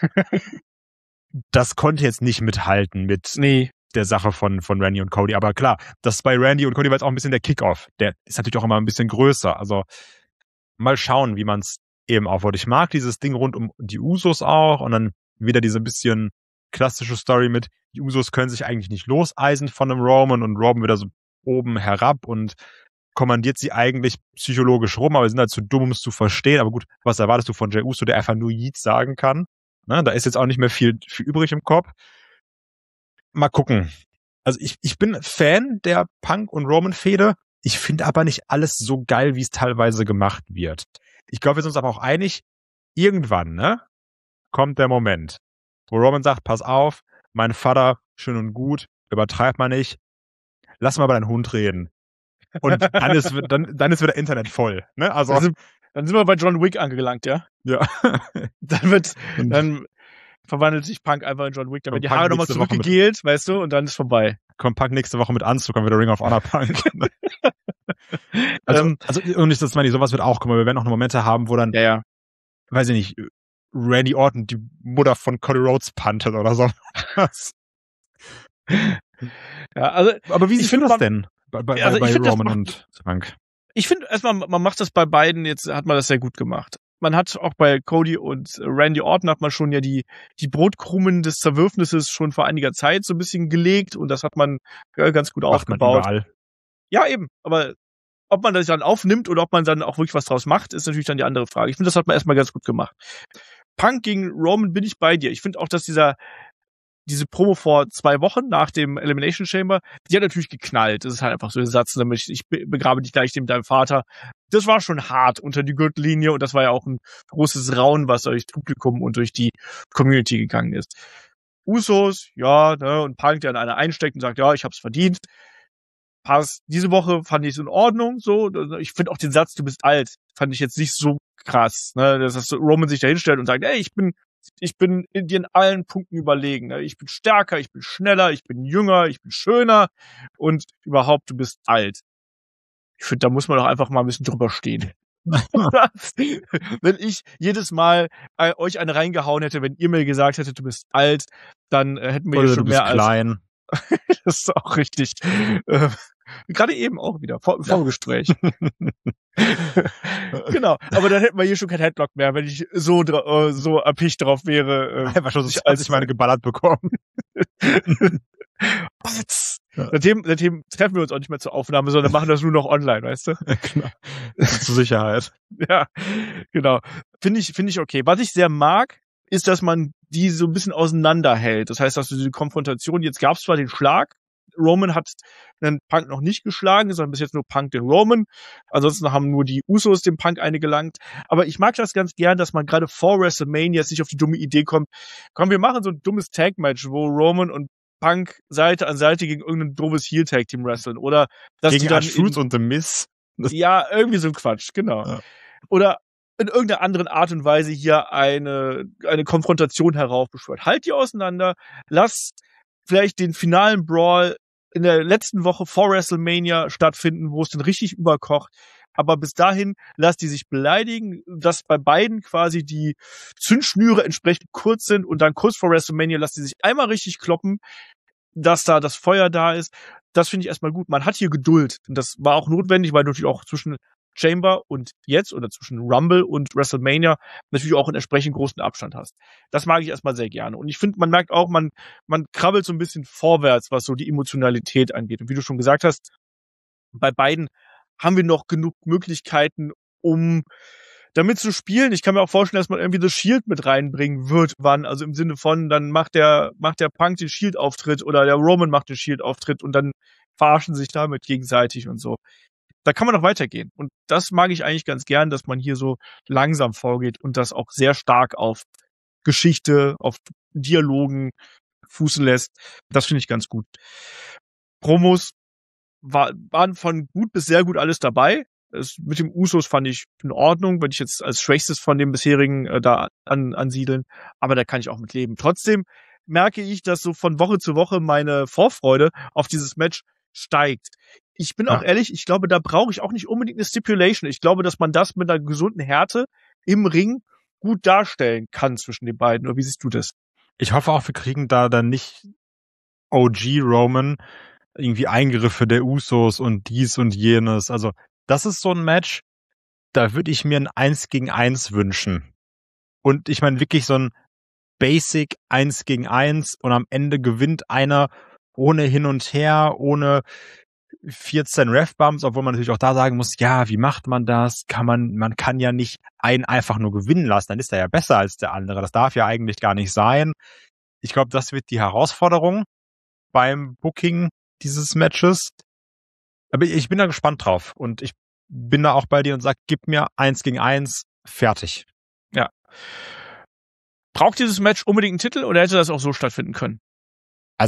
Das konnte jetzt nicht mithalten mit Nee. der Sache von von Randy und Cody. Aber klar, das bei Randy und Cody war jetzt auch ein bisschen der Kickoff. Der ist natürlich auch immer ein bisschen größer. Also mal schauen, wie man es eben aufbaut. Ich mag dieses Ding rund um die Usos auch, und dann wieder diese bisschen klassische Story mit, die Usos können sich eigentlich nicht loseisen von einem Roman, und Roman wieder so oben herab und kommandiert sie eigentlich psychologisch rum, aber sie sind halt zu dumm, um es zu verstehen. Aber gut, was erwartest du von Jey Uso, der einfach nur Yeet sagen kann? Ne, da ist jetzt auch nicht mehr viel, viel übrig im Kopf. Mal gucken. Also ich, ich bin Fan der Punk- und Roman-Fehde. Ich finde aber nicht alles so geil, wie es teilweise gemacht wird. Ich glaube, wir sind uns aber auch einig, irgendwann, ne, kommt der Moment, wo Roman sagt, pass auf, mein Vater, schön und gut, übertreib mal nicht, lass mal über deinen Hund reden. Und dann ist, dann, dann ist wieder Internet voll, ne? Also. Dann sind, dann sind wir bei John Wick angelangt, ja? Ja. Dann wird, dann verwandelt sich Punk einfach in John Wick, dann werden die Haare nochmal zurückgegelt, mit, weißt du, und dann ist vorbei. Kommt Punk nächste Woche mit Anzug und wieder Ring of Honor Punk. also, ähm, also, und ich, das meine ich, sowas wird auch kommen. Wir werden auch noch Momente haben, wo dann, ja, ja. weiß ich nicht, Randy Orton die Mutter von Cody Rhodes puntet oder so. Ja, also, aber wie siehst du das denn? Bei, bei, also bei ich find, Roman macht, und Punk. Ich finde erstmal, man macht das bei beiden, jetzt hat man das sehr gut gemacht. Man hat auch bei Cody und Randy Orton hat man schon ja die, die Brotkrumen des Zerwürfnisses schon vor einiger Zeit so ein bisschen gelegt und das hat man ganz gut macht aufgebaut. Man ja, eben. Aber ob man das dann aufnimmt oder ob man dann auch wirklich was draus macht, ist natürlich dann die andere Frage. Ich finde, das hat man erstmal ganz gut gemacht. Punk gegen Roman bin ich bei dir. Ich finde auch, dass dieser, diese Promo vor zwei Wochen nach dem Elimination Chamber, die hat natürlich geknallt. Das ist halt einfach so der Satz, nämlich ich begrabe dich gleich neben deinem Vater. Das war schon hart unter die Gürtellinie und das war ja auch ein großes Raunen, was durch das Publikum und durch die Community gegangen ist. Usos, ja, ne, und Punk, der an einer einsteckt und sagt, ja, ich hab's verdient. Passt. Diese Woche fand ich es in Ordnung, so. Ich finde auch den Satz, du bist alt, fand ich jetzt nicht so krass, ne, dass Roman sich da hinstellt und sagt, ey, ich bin Ich bin dir in allen Punkten überlegen. Ich bin stärker, ich bin schneller, ich bin jünger, ich bin schöner und überhaupt, du bist alt. Ich finde, da muss man doch einfach mal ein bisschen drüber stehen. Wenn ich jedes Mal äh, euch eine reingehauen hätte, wenn ihr mir gesagt hättet, du bist alt, dann äh, hätten wir Oder hier schon du bist mehr klein. als... Das ist auch richtig. Äh, gerade eben auch wieder, vor, ja. Vorgespräch. Genau, aber dann hätten wir hier schon kein Headlock mehr, wenn ich so so erpicht drauf wäre. Einfach schon so als ich meine geballert bekommen. Ja. Seitdem, seitdem treffen wir uns auch nicht mehr zur Aufnahme, sondern machen das nur noch online, weißt du? Genau. Zur Sicherheit. Ja, genau. Finde ich, finde ich okay. Was ich sehr mag, ist, dass man die so ein bisschen auseinanderhält. Das heißt, dass du die Konfrontation, jetzt gab es zwar den Schlag, Roman hat den Punk noch nicht geschlagen, sondern bis jetzt nur Punk den Roman. Ansonsten haben nur die Usos dem Punk eine gelangt. Aber ich mag das ganz gern, dass man gerade vor WrestleMania jetzt nicht auf die dumme Idee kommt, komm, wir machen so ein dummes Tag-Match, wo Roman und Punk Seite an Seite gegen irgendein doofes Heel-Tag-Team wresteln. Oder dass gegen die dann Truth und The Miz. Ja, irgendwie so ein Quatsch, genau. Ja. Oder in irgendeiner anderen Art und Weise hier eine eine Konfrontation heraufbeschwört. Halt die auseinander, lass vielleicht den finalen Brawl in der letzten Woche vor WrestleMania stattfinden, wo es dann richtig überkocht. Aber bis dahin lass die sich beleidigen, dass bei beiden quasi die Zündschnüre entsprechend kurz sind und dann kurz vor WrestleMania lass die sich einmal richtig kloppen, dass da das Feuer da ist. Das finde ich erstmal gut. Man hat hier Geduld. Und das war auch notwendig, weil du natürlich auch zwischen Chamber und jetzt oder zwischen Rumble und WrestleMania natürlich auch einen entsprechend großen Abstand hast. Das mag ich erstmal sehr gerne. Und ich finde, man merkt auch, man, man krabbelt so ein bisschen vorwärts, was so die Emotionalität angeht. Und wie du schon gesagt hast, bei beiden haben wir noch genug Möglichkeiten, um damit zu spielen. Ich kann mir auch vorstellen, dass man irgendwie das Shield mit reinbringen wird, wann. Also im Sinne von, dann macht der, macht der Punk den Shield-Auftritt oder der Roman macht den Shield-Auftritt und dann verarschen sich damit gegenseitig und so. Da kann man noch weitergehen. Und das mag ich eigentlich ganz gern, dass man hier so langsam vorgeht und das auch sehr stark auf Geschichte, auf Dialogen fußen lässt. Das finde ich ganz gut. Promos war, waren von gut bis sehr gut alles dabei. Es, mit dem Usos fand ich in Ordnung, wenn ich jetzt als schwächstes von dem bisherigen äh, da an, ansiedeln. Aber da kann ich auch mit leben. Trotzdem merke ich, dass so von Woche zu Woche meine Vorfreude auf dieses Match steigt. Ich bin auch ja. ehrlich, ich glaube, da brauche ich auch nicht unbedingt eine Stipulation. Ich glaube, dass man das mit einer gesunden Härte im Ring gut darstellen kann zwischen den beiden. Oder wie siehst du das? Ich hoffe auch, wir kriegen da dann nicht O G Roman, irgendwie Eingriffe der Usos und dies und jenes. Also das ist so ein Match, da würde ich mir ein Eins gegen Eins wünschen. Und ich meine wirklich so ein Basic Eins gegen Eins und am Ende gewinnt einer ohne hin und her, ohne vierzehn Ref-Bumps, obwohl man natürlich auch da sagen muss, ja, wie macht man das? Kann man, man kann ja nicht einen einfach nur gewinnen lassen, dann ist er ja besser als der andere. Das darf ja eigentlich gar nicht sein. Ich glaube, das wird die Herausforderung beim Booking dieses Matches. Aber ich bin da gespannt drauf und ich bin da auch bei dir und sag, gib mir eins gegen eins, fertig. Ja. Braucht dieses Match unbedingt einen Titel oder hätte das auch so stattfinden können? Also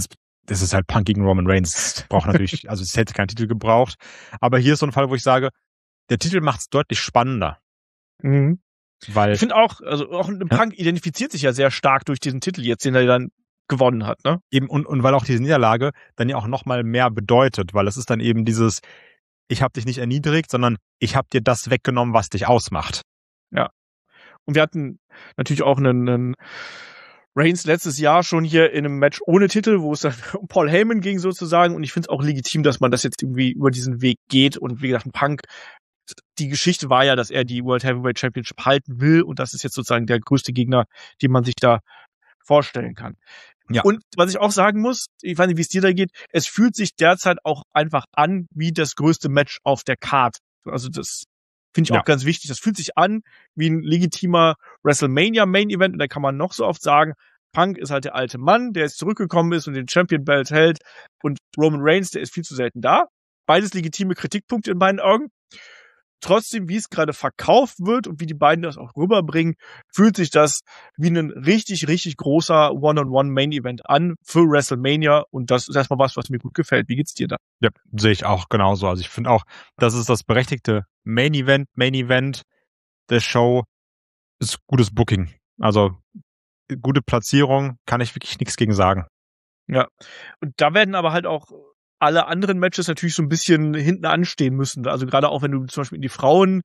das ist halt Punk gegen Roman Reigns. Braucht natürlich, also es hätte keinen Titel gebraucht. Aber hier ist so ein Fall, wo ich sage, der Titel macht es deutlich spannender. Mhm. Weil, ich finde auch, also auch ein Punk ja. identifiziert sich ja sehr stark durch diesen Titel jetzt, den er dann gewonnen hat, ne? Eben, und, und weil auch diese Niederlage dann ja auch nochmal mehr bedeutet, weil es ist dann eben dieses, ich habe dich nicht erniedrigt, sondern ich habe dir das weggenommen, was dich ausmacht. Ja. Und wir hatten natürlich auch einen, einen Reigns letztes Jahr schon hier in einem Match ohne Titel, wo es dann um Paul Heyman ging sozusagen. Und ich finde es auch legitim, dass man das jetzt irgendwie über diesen Weg geht. Und wie gesagt, ein Punk, die Geschichte war ja, dass er die World Heavyweight Championship halten will. Und das ist jetzt sozusagen der größte Gegner, den man sich da vorstellen kann. Ja. Und was ich auch sagen muss, ich weiß nicht, wie es dir da geht, es fühlt sich derzeit auch einfach an wie das größte Match auf der Card. Also das finde ich ja. auch ganz wichtig. Das fühlt sich an wie ein legitimer WrestleMania Main Event. Und da kann man noch so oft sagen, Punk ist halt der alte Mann, der jetzt zurückgekommen ist und den Champion Belt hält. Und Roman Reigns, der ist viel zu selten da. Beides legitime Kritikpunkte in meinen Augen. Trotzdem, wie es gerade verkauft wird und wie die beiden das auch rüberbringen, fühlt sich das wie ein richtig, richtig großer One-on-One-Main-Event an für WrestleMania. Und das ist erstmal was, was mir gut gefällt. Wie geht's dir da? Ja, sehe ich auch genauso. Also ich finde auch, das ist das berechtigte Main-Event, Main-Event der Show. Ist gutes Booking. Also gute Platzierung, kann ich wirklich nichts gegen sagen. Ja, und da werden aber halt auch alle anderen Matches natürlich so ein bisschen hinten anstehen müssen. Also gerade auch, wenn du zum Beispiel in die Frauenregion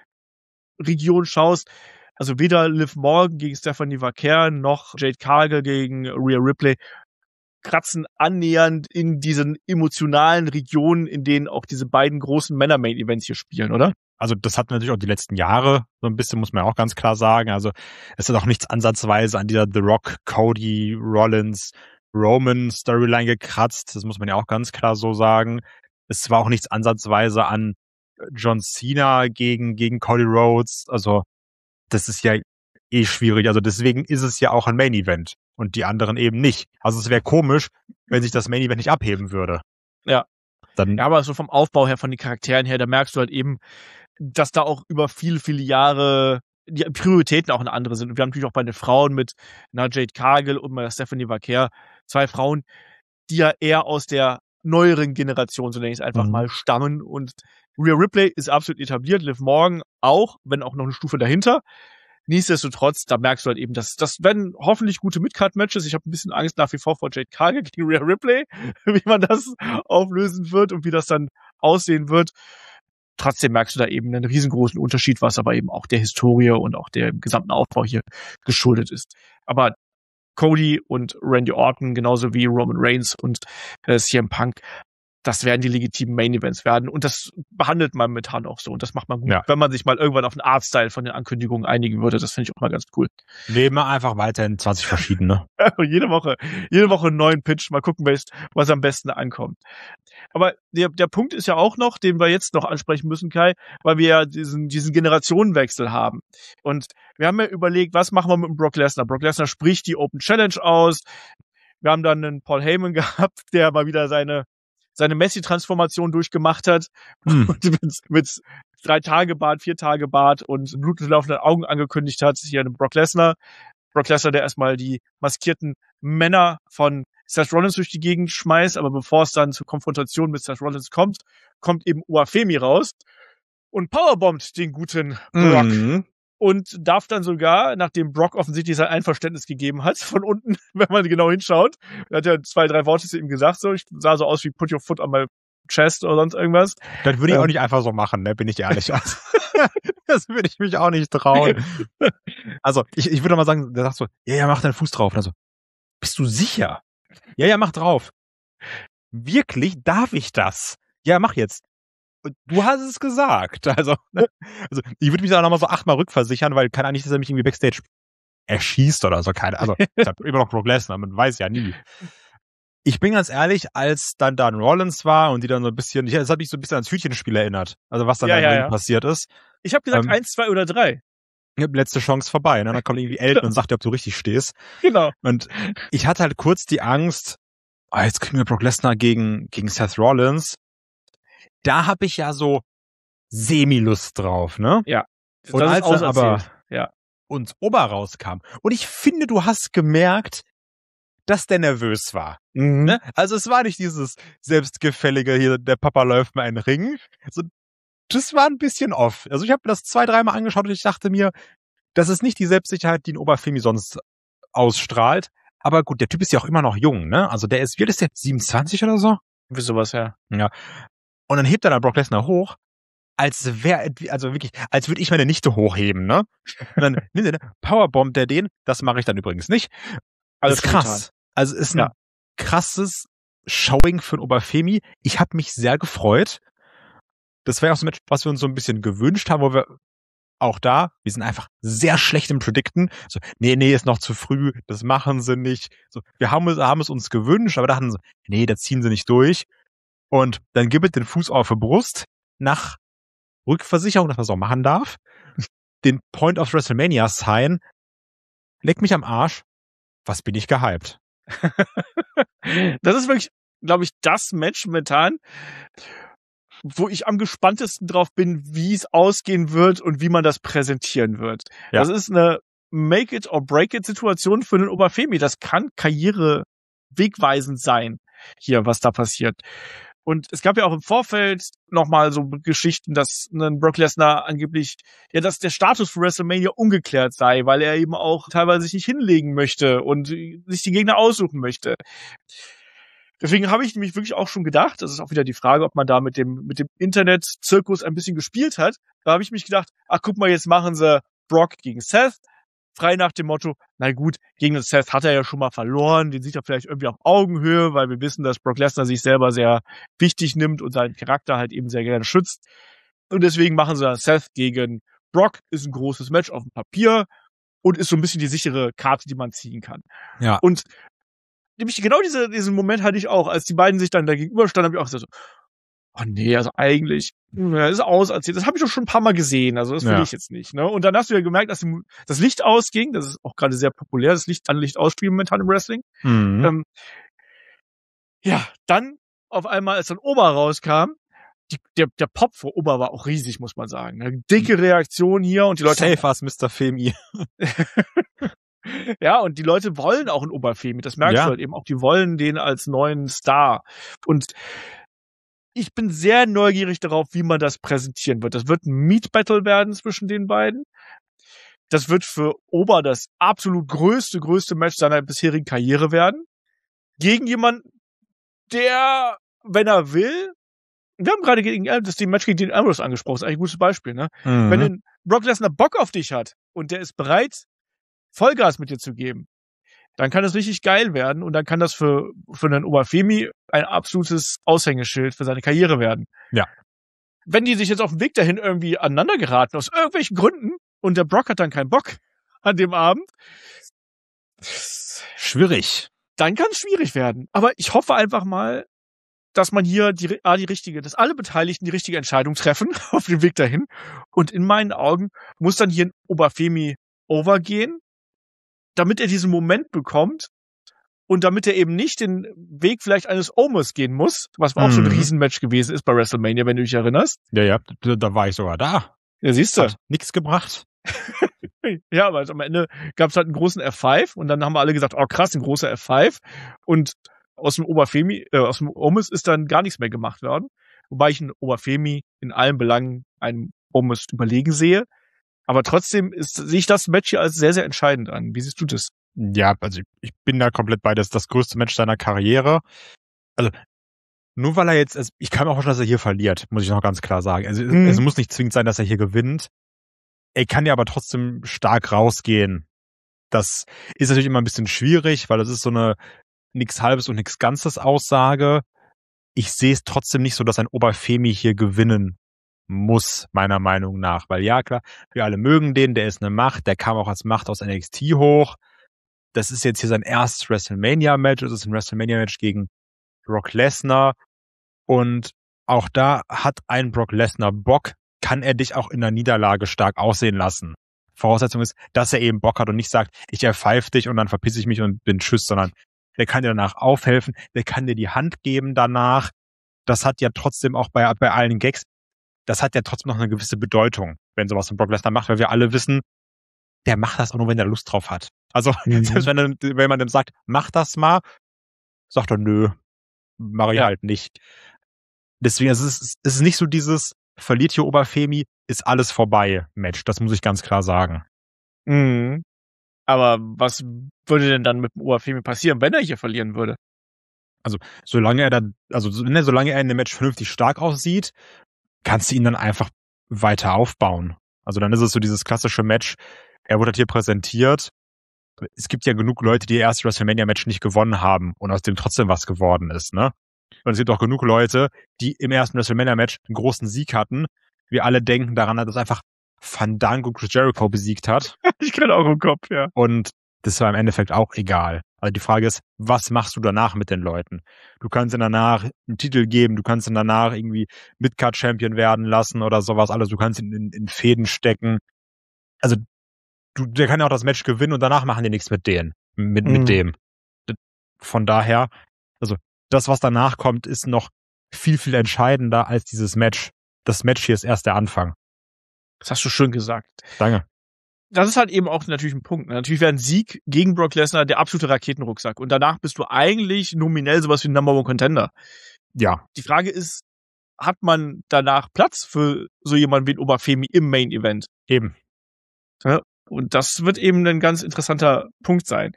schaust, also weder Liv Morgan gegen Stephanie Vaquer noch Jade Cargill gegen Rhea Ripley kratzen annähernd in diesen emotionalen Regionen, in denen auch diese beiden großen Männer-Main-Events hier spielen, oder? Also das hatten natürlich auch die letzten Jahre so ein bisschen, muss man auch ganz klar sagen. Also es ist auch nichts ansatzweise an dieser The Rock, Cody, Rollins, Roman Storyline gekratzt. Das muss man ja auch ganz klar so sagen. Es war auch nichts ansatzweise an John Cena gegen gegen Cody Rhodes. Also das ist ja eh schwierig. Also deswegen ist es ja auch ein Main Event und die anderen eben nicht. Also es wäre komisch, wenn sich das Main Event nicht abheben würde. Ja. Dann ja, aber so vom Aufbau her, von den Charakteren her, da merkst du halt eben, dass da auch über viele, viele Jahre die Prioritäten auch eine andere sind. Und wir haben natürlich auch bei den Frauen mit na, Jade Cargill und bei Stephanie Vaquer zwei Frauen, die ja eher aus der neueren Generation, so nenne ich es einfach mhm. mal, stammen. Und Rhea Ripley ist absolut etabliert, Liv Morgan auch, wenn auch noch eine Stufe dahinter. Nichtsdestotrotz, da merkst du halt eben, dass das werden hoffentlich gute Mid-Card-Matches. Ich habe ein bisschen Angst nach wie vor vor Jade Cargill gegen Rhea Ripley, wie man das auflösen wird und wie das dann aussehen wird. Trotzdem merkst du da eben einen riesengroßen Unterschied, was aber eben auch der Historie und auch dem gesamten Aufbau hier geschuldet ist. Aber Cody und Randy Orton, genauso wie Roman Reigns und äh, C M Punk, das werden die legitimen Main Events werden. Und das behandelt man momentan auch so. Und das macht man gut, ja. wenn man sich mal irgendwann auf einen Artstyle von den Ankündigungen einigen würde. Das finde ich auch mal ganz cool. Nehmen wir einfach weiterhin zwanzig verschiedene. jede Woche, jede Woche einen neuen Pitch. Mal gucken, was am besten ankommt. Aber der, der Punkt ist ja auch noch, den wir jetzt noch ansprechen müssen, Kai, weil wir ja diesen, diesen Generationenwechsel haben. Und wir haben ja überlegt, was machen wir mit dem Brock Lesnar? Brock Lesnar spricht die Open Challenge aus. Wir haben dann einen Paul Heyman gehabt, der mal wieder seine seine Messi-Transformation durchgemacht hat hm. und mit, mit drei Tage Bart, vier Tage Bart und blutlaufenden Augen angekündigt hat, hier einen Brock Lesnar. Brock Lesnar, der erstmal die maskierten Männer von Seth Rollins durch die Gegend schmeißt, aber bevor es dann zur Konfrontation mit Seth Rollins kommt, kommt eben Uafemi raus und powerbombt den guten Brock. Mhm. Und darf dann sogar, nachdem Brock offensichtlich sein Einverständnis gegeben hat, von unten, wenn man genau hinschaut, er hat ja zwei, drei Worte zu ihm gesagt, so, ich sah so aus wie put your foot on my chest oder sonst irgendwas. Das würde ich ähm, auch nicht einfach so machen, ne, bin ich ehrlich. Das würde ich mich auch nicht trauen. Also, ich, ich würde mal sagen, der sagt so, ja, ja, mach deinen Fuß drauf. Und so, bist du sicher? Ja, ja, mach drauf. Wirklich? Darf ich das? Ja, mach jetzt. Du hast es gesagt. Also, also ich würde mich da nochmal so achtmal rückversichern, weil kann eigentlich, dass er mich irgendwie Backstage erschießt oder so. Keine, also ich habe immer noch Brock Lesnar, man weiß ja nie. Ich bin ganz ehrlich, als dann Dan Rollins war und die dann so ein bisschen, ich, das hat mich so ein bisschen ans Hütchenspiel erinnert. Also was dann ja, ja, ja. passiert ist. Ich habe gesagt ähm, eins, zwei oder drei. Letzte Chance vorbei. Ne? Dann kommt irgendwie Elton und sagt dir, ob du richtig stehst. Genau. Und ich hatte halt kurz die Angst, oh, jetzt kriegen wir Brock Lesnar gegen, gegen Seth Rollins. Da habe ich ja so Semi-Lust drauf, ne? Ja. Und als dann aber ja. uns Ober rauskam. Und ich finde, du hast gemerkt, dass der nervös war. Mhm. Ne? Also es war nicht dieses selbstgefällige, hier, der Papa läuft mir einen Ring. Also, das war ein bisschen off. Also ich habe mir das zwei, dreimal angeschaut und ich dachte mir, das ist nicht die Selbstsicherheit, die ein Obafemi sonst ausstrahlt. Aber gut, der Typ ist ja auch immer noch jung, ne? Also der ist, wie alt ist der? siebenundzwanzig oder so? Wie sowas, ja. Ja. Und dann hebt er dann Brock Lesnar hoch, als wäre, also wirklich, als würde ich meine Nichte hochheben, ne? Und dann nimmt er, ne, powerbombt er den, das mache ich dann übrigens nicht. Alles ist krass. Also ist ein ja. krasses Showing für ein Obafemi. Ich habe mich sehr gefreut. Das war ja auch so ein Match, was wir uns so ein bisschen gewünscht haben, wo wir auch da, wir sind einfach sehr schlecht im Predikten. So, nee, nee, ist noch zu früh, das machen sie nicht. So, wir haben es, haben es uns gewünscht, aber dachten so, nee, da ziehen sie nicht durch. Und dann gibt es den Fuß auf die Brust nach Rückversicherung, dass man es auch machen darf. Den Point of WrestleMania Sign. Leck mich am Arsch. Was bin ich gehypt? Das ist wirklich, glaube ich, das Match momentan, wo ich am gespanntesten drauf bin, wie es ausgehen wird und wie man das präsentieren wird. Ja. Das ist eine Make-it-or-break-it-Situation für den Obafemi. Das kann karrierewegweisend sein, hier, was da passiert. Und es gab ja auch im Vorfeld nochmal so Geschichten, dass ein Brock Lesnar angeblich, ja, dass der Status für WrestleMania ungeklärt sei, weil er eben auch teilweise sich nicht hinlegen möchte und sich die Gegner aussuchen möchte. Deswegen habe ich mich wirklich auch schon gedacht, das ist auch wieder die Frage, ob man da mit dem mit dem Internet-Zirkus ein bisschen gespielt hat. Da habe ich mich gedacht, ach guck mal, jetzt machen sie Brock gegen Seth. Frei nach dem Motto, na gut, gegen den Seth hat er ja schon mal verloren, den sieht er vielleicht irgendwie auf Augenhöhe, weil wir wissen, dass Brock Lesnar sich selber sehr wichtig nimmt und seinen Charakter halt eben sehr gerne schützt. Und deswegen machen sie dann Seth gegen Brock, ist ein großes Match auf dem Papier und ist so ein bisschen die sichere Karte, die man ziehen kann. Ja. Und nämlich genau diese, diesen Moment hatte ich auch, als die beiden sich dann da gegenüberstanden, habe ich auch gesagt so, oh nee, also eigentlich, ja, ist auserzählt. Das habe ich doch schon ein paar Mal gesehen, also das will ja. ich jetzt nicht. Ne? Und dann hast du ja gemerkt, dass das Licht ausging, das ist auch gerade sehr populär, das Licht an Licht ausspielen momentan im Wrestling. Mhm. Ähm, ja, dann auf einmal, als dann Ober rauskam, die, der, der Pop vor Ober war auch riesig, muss man sagen. Eine dicke Reaktion hier und die Leute... Safe as Mister Femi. Ja, und die Leute wollen auch einen Obafemi, das merkst ja. du halt eben auch, die wollen den als neuen Star. Und ich bin sehr neugierig darauf, wie man das präsentieren wird. Das wird ein Meat-Battle werden zwischen den beiden. Das wird für Ober das absolut größte, größte Match seiner bisherigen Karriere werden. Gegen jemanden, der, wenn er will, wir haben gerade gegen das die Match gegen den Ambrose angesprochen, das ist eigentlich ein gutes Beispiel, ne? Mhm. Wenn ein Brock Lesnar Bock auf dich hat und der ist bereit, Vollgas mit dir zu geben, dann kann es richtig geil werden und dann kann das für, für einen Obafemi ein absolutes Aushängeschild für seine Karriere werden. Ja. Wenn die sich jetzt auf dem Weg dahin irgendwie aneinander geraten, aus irgendwelchen Gründen, und der Brock hat dann keinen Bock an dem Abend. Schwierig. Dann kann es schwierig werden. Aber ich hoffe einfach mal, dass man hier die, ah, die richtige, dass alle Beteiligten die richtige Entscheidung treffen auf dem Weg dahin. Und in meinen Augen muss dann hier ein Obafemi overgehen, damit er diesen Moment bekommt und damit er eben nicht den Weg vielleicht eines Omos gehen muss, was auch mhm. schon ein Riesenmatch gewesen ist bei WrestleMania, wenn du dich erinnerst. Ja, ja, da war ich sogar da. Ja, siehst du. Hat nichts gebracht. Ja, aber am Ende gab es halt einen großen F fünf und dann haben wir alle gesagt, oh krass, ein großer F fünf und aus dem Obafemi, äh, aus dem Omos ist dann gar nichts mehr gemacht worden, wobei ich einen Obafemi in allen Belangen einem Omos überlegen sehe. Aber trotzdem ist, sehe ich das Match hier als sehr, sehr entscheidend an. Wie siehst du das? Ja, also ich bin da komplett bei. Das ist das größte Match seiner Karriere. Also nur weil er jetzt, also ich kann mir auch vorstellen, dass er hier verliert, muss ich noch ganz klar sagen. Also mhm. es muss nicht zwingend sein, dass er hier gewinnt. Er kann ja aber trotzdem stark rausgehen. Das ist natürlich immer ein bisschen schwierig, weil das ist so eine nix Halbes und nix Ganzes Aussage. Ich sehe es trotzdem nicht so, dass ein Obafemi hier gewinnen muss, meiner Meinung nach. Weil ja, klar, wir alle mögen den, der ist eine Macht, der kam auch als Macht aus N X T hoch. Das ist jetzt hier sein erstes WrestleMania-Match, das ist ein WrestleMania-Match gegen Brock Lesnar. Und auch da hat ein Brock Lesnar Bock, kann er dich auch in der Niederlage stark aussehen lassen. Voraussetzung ist, dass er eben Bock hat und nicht sagt, ich erpfeife dich und dann verpisse ich mich und bin tschüss, sondern der kann dir danach aufhelfen, der kann dir die Hand geben danach. Das hat ja trotzdem auch bei, bei allen Gags, das hat ja trotzdem noch eine gewisse Bedeutung, wenn sowas von Brock Lesnar macht, weil wir alle wissen, der macht das auch nur, wenn er Lust drauf hat. Also, Mhm. selbst wenn, er, wenn man dem sagt, mach das mal, sagt er, nö, mache ich Ja. halt nicht. Deswegen, es ist, es ist nicht so dieses, verliert hier Oberfemi, ist alles vorbei, Match. Das muss ich ganz klar sagen. Mhm. Aber was würde denn dann mit dem Oberfemi passieren, wenn er hier verlieren würde? Also, solange er dann, also, solange er in dem Match vernünftig stark aussieht, kannst du ihn dann einfach weiter aufbauen. Also, dann ist es so dieses klassische Match, er wurde halt hier präsentiert. Es gibt ja genug Leute, die ihr erstes WrestleMania-Match nicht gewonnen haben und aus dem trotzdem was geworden ist, ne? Und es gibt auch genug Leute, die im ersten WrestleMania-Match einen großen Sieg hatten. Wir alle denken daran, dass einfach Fandango Chris Jericho besiegt hat. Ich kann auch im Kopf, ja. Und das war im Endeffekt auch egal. Also die Frage ist, was machst du danach mit den Leuten? Du kannst ihnen danach einen Titel geben, du kannst ihn danach irgendwie Midcard-Champion werden lassen oder sowas alles. Du kannst ihn in, in Fäden stecken. Also du, der kann ja auch das Match gewinnen und danach machen die nichts mit denen, mit, Mhm. mit dem. Von daher, also das, was danach kommt, ist noch viel, viel entscheidender als dieses Match. Das Match hier ist erst der Anfang. Das hast du schön gesagt. Danke. Das ist halt eben auch natürlich ein Punkt. Natürlich wäre ein Sieg gegen Brock Lesnar der absolute Raketenrucksack. Und danach bist du eigentlich nominell sowas wie ein Number One Contender. Ja. Die Frage ist, hat man danach Platz für so jemanden wie ein Oberfemi im Main Event? Eben. Ja, und das wird eben ein ganz interessanter Punkt sein.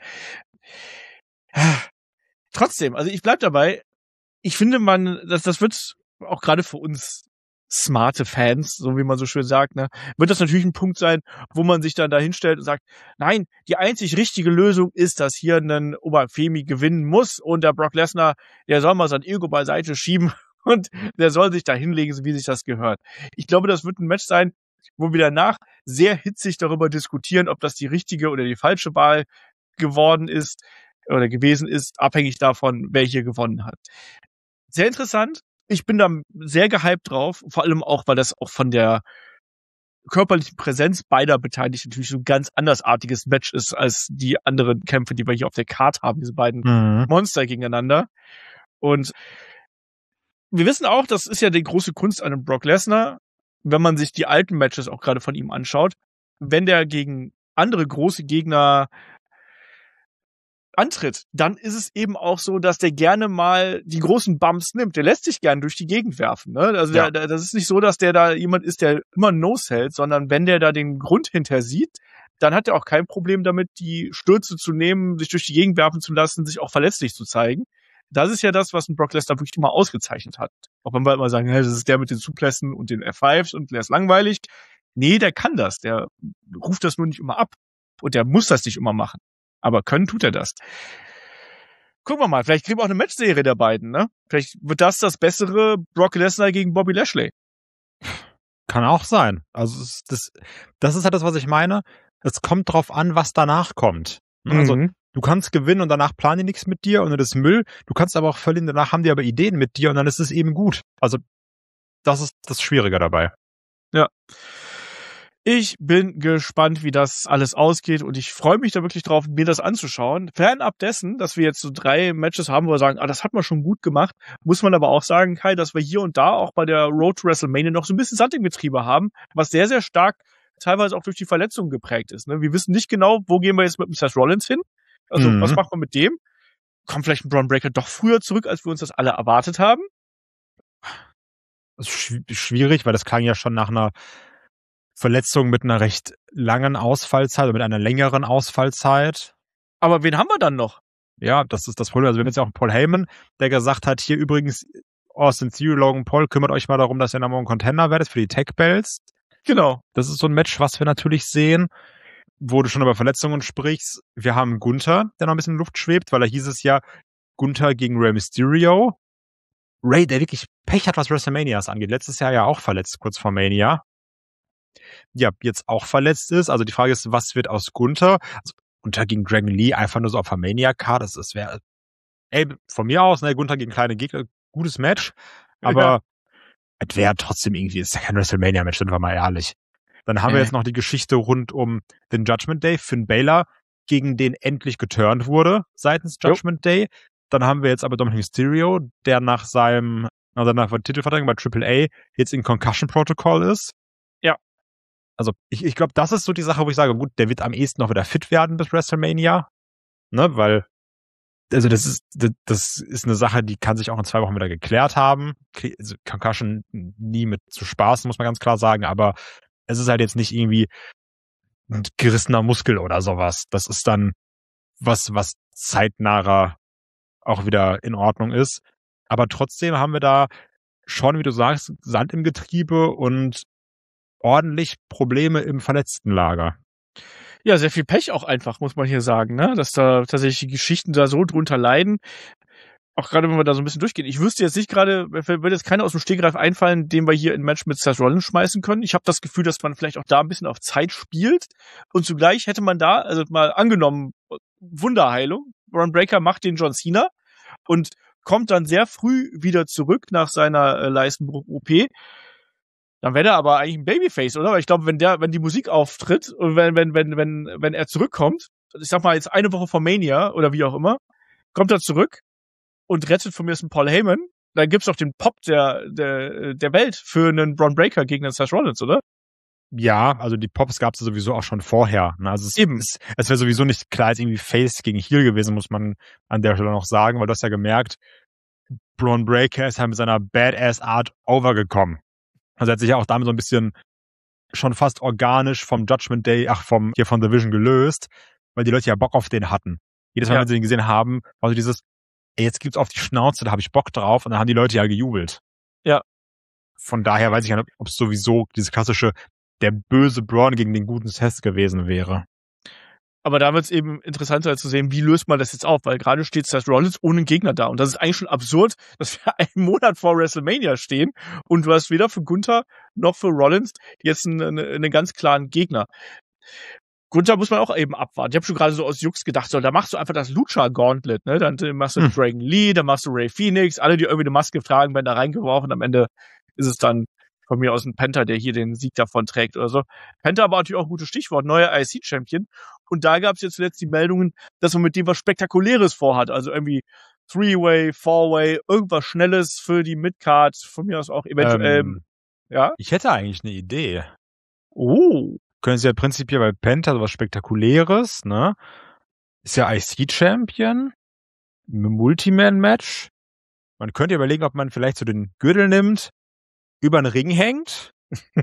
Trotzdem, also ich bleib dabei, ich finde man, das, das wird auch gerade für uns smarte Fans, so wie man so schön sagt, ne, wird das natürlich ein Punkt sein, wo man sich dann da hinstellt und sagt, nein, die einzig richtige Lösung ist, dass hier ein Oberfemi gewinnen muss und der Brock Lesnar, der soll mal sein Ego beiseite schieben und der soll sich da hinlegen, so wie sich das gehört. Ich glaube, das wird ein Match sein, wo wir danach sehr hitzig darüber diskutieren, ob das die richtige oder die falsche Wahl geworden ist oder gewesen ist, abhängig davon, wer hier gewonnen hat. Sehr interessant. Ich bin da sehr gehypt drauf, vor allem auch, weil das auch von der körperlichen Präsenz beider Beteiligten natürlich so ein ganz andersartiges Match ist als die anderen Kämpfe, die wir hier auf der Card haben, diese beiden Mhm. Monster gegeneinander. Und wir wissen auch, das ist ja die große Kunst an einem Brock Lesnar, wenn man sich die alten Matches auch gerade von ihm anschaut, wenn der gegen andere große Gegner antritt, dann ist es eben auch so, dass der gerne mal die großen Bumps nimmt. Der lässt sich gern durch die Gegend werfen. Ne? Also Ja. der, der, das ist nicht so, dass der da jemand ist, der immer No hält, sondern wenn der da den Grund hinter sieht, dann hat er auch kein Problem damit, die Stürze zu nehmen, sich durch die Gegend werfen zu lassen, sich auch verletzlich zu zeigen. Das ist ja das, was ein Brock Lesnar wirklich immer ausgezeichnet hat. Auch wenn wir immer sagen, hey, das ist der mit den Suplessen und den F fünfs und der ist langweilig. Nee, der kann das. Der ruft das nur nicht immer ab. Und der muss das nicht immer machen. Aber können tut er das. Gucken wir mal, vielleicht kriegen wir auch eine Matchserie der beiden, ne? Vielleicht wird das das bessere Brock Lesnar gegen Bobby Lashley. Kann auch sein. Also es- das, das ist halt das, was ich meine. Es kommt drauf an, was danach kommt. Also Mhm. du kannst gewinnen und danach planen die nichts mit dir und das ist Müll. Du kannst aber auch verlieren, danach haben die aber Ideen mit dir und dann ist es eben gut. Also das ist das Schwierige dabei. Ja. Ich bin gespannt, wie das alles ausgeht und ich freue mich da wirklich drauf, mir das anzuschauen. Fernab dessen, dass wir jetzt so drei Matches haben, wo wir sagen, ah, das hat man schon gut gemacht, muss man aber auch sagen, Kai, dass wir hier und da auch bei der Road to WrestleMania noch so ein bisschen Sand im Getriebe haben, was sehr, sehr stark teilweise auch durch die Verletzungen geprägt ist. Ne? Wir wissen nicht genau, wo gehen wir jetzt mit dem Seth Rollins hin? Also, Mhm. was macht man mit dem? Kommt vielleicht ein Braun Breaker doch früher zurück, als wir uns das alle erwartet haben? Das ist schw- schwierig, weil das klang ja schon nach einer Verletzung mit einer recht langen Ausfallzeit oder mit einer längeren Ausfallzeit. Aber wen haben wir dann noch? Ja, das ist das Problem. Also wir haben jetzt ja auch Paul Heyman, der gesagt hat, hier übrigens Austin Theory, Logan Paul, kümmert euch mal darum, dass ihr Number One Contender werdet für die Tag Belts. Genau. Das ist so ein Match, was wir natürlich sehen, wo du schon über Verletzungen sprichst. Wir haben Gunther, der noch ein bisschen in Luft schwebt, weil da hieß es ja Gunther gegen Rey Mysterio. Rey, der wirklich Pech hat, was WrestleManias angeht. Letztes Jahr ja auch verletzt, kurz vor Mania. Ja, jetzt auch verletzt ist. Also die Frage ist, was wird aus Gunther? Also Gunther gegen Dragon Lee, einfach nur so auf der Mania-Card. Das, das wäre, ey, von mir aus, ne, Gunther gegen kleine Gegner, gutes Match. Aber Ja. es wäre trotzdem irgendwie, ist ja kein WrestleMania-Match, sind wir mal ehrlich. Dann haben Äh. wir jetzt noch die Geschichte rund um den Judgment Day. Finn Balor, gegen den endlich geturnt wurde seitens Jo. Judgment Day. Dann haben wir jetzt aber Dominic Mysterio, der nach seinem, also nach der Titelverteidigung bei Triple A jetzt in Concussion Protocol ist. Ja. Also ich, ich glaube, das ist so die Sache, wo ich sage, gut, der wird am ehesten noch wieder fit werden bis WrestleMania, ne, weil also das ist das ist eine Sache, die kann sich auch in zwei Wochen wieder geklärt haben. Also Concussion nie mit zu spaßen, muss man ganz klar sagen, aber es ist halt jetzt nicht irgendwie ein gerissener Muskel oder sowas. Das ist dann was, was zeitnaher auch wieder in Ordnung ist. Aber trotzdem haben wir da schon, wie du sagst, Sand im Getriebe und ordentlich Probleme im Verletztenlager. Ja, sehr viel Pech auch einfach, muss man hier sagen, ne? Dass da tatsächlich die Geschichten da so drunter leiden. Auch gerade, wenn wir da so ein bisschen durchgehen. Ich wüsste jetzt nicht gerade, würde jetzt keiner aus dem Stegreif einfallen, den wir hier in ein Match mit Seth Rollins schmeißen können. Ich habe das Gefühl, dass man vielleicht auch da ein bisschen auf Zeit spielt. Und zugleich hätte man da, also mal angenommen, Wunderheilung. Braun Breaker macht den John Cena und kommt dann sehr früh wieder zurück nach seiner äh, Leistenbruch-O P. Dann wäre er aber eigentlich ein Babyface, oder? Weil ich glaube, wenn der, wenn die Musik auftritt und wenn, wenn, wenn, wenn, wenn er zurückkommt, ich sag mal jetzt eine Woche vor Mania oder wie auch immer, kommt er zurück und rettet von mir einen Paul Heyman, dann gibt's doch den Pop der, der, der Welt für einen Braun Breaker gegen den Seth Rollins, oder? Ja, also die Pops gab's ja sowieso auch schon vorher. Ne? Also es, Eben. es, es wäre sowieso nicht klar, als irgendwie Face gegen Heel gewesen, muss man an der Stelle noch sagen, weil du hast ja gemerkt, Braun Breaker ist halt mit seiner Badass-Art overgekommen. Also er hat sich ja auch damit so ein bisschen schon fast organisch vom Judgment Day, ach, vom, hier von The Vision gelöst, weil die Leute ja Bock auf den hatten. Jedes Mal, ja. wenn sie den gesehen haben, war so dieses, ey, jetzt gibt's auf die Schnauze, da habe ich Bock drauf, und dann haben die Leute ja gejubelt. Ja. Von daher weiß ich nicht, ob es sowieso dieses klassische, der böse Braun gegen den guten Seth gewesen wäre. Aber da wird es eben interessanter zu sehen, wie löst man das jetzt auf, weil gerade steht Seth Rollins ohne einen Gegner da. Und das ist eigentlich schon absurd, dass wir einen Monat vor WrestleMania stehen und du hast weder für Gunther noch für Rollins jetzt einen, einen ganz klaren Gegner. Gunther muss man auch eben abwarten. Ich habe schon gerade so aus Jux gedacht, so, da machst du einfach das Lucha-Gauntlet, ne? Dann machst du hm. Dragon Lee, dann machst du Ray Phoenix, alle, die irgendwie eine Maske tragen, werden da reingeworfen. Am Ende ist es dann von mir aus ein Penta, der hier den Sieg davon trägt oder so. Penta war natürlich auch ein gutes Stichwort, neuer I C-Champion. Und da gab es jetzt zuletzt die Meldungen, dass man mit dem was Spektakuläres vorhat. Also irgendwie Three-Way, Four-Way, irgendwas Schnelles für die Midcard. Von mir aus auch eventuell. Ähm, ja? Ich hätte eigentlich eine Idee. Oh. Können Sie ja prinzipiell bei Penta was Spektakuläres, ne? Ist ja I C-Champion. Multiman-Match. Man könnte überlegen, ob man vielleicht so den Gürtel nimmt, über den Ring hängt,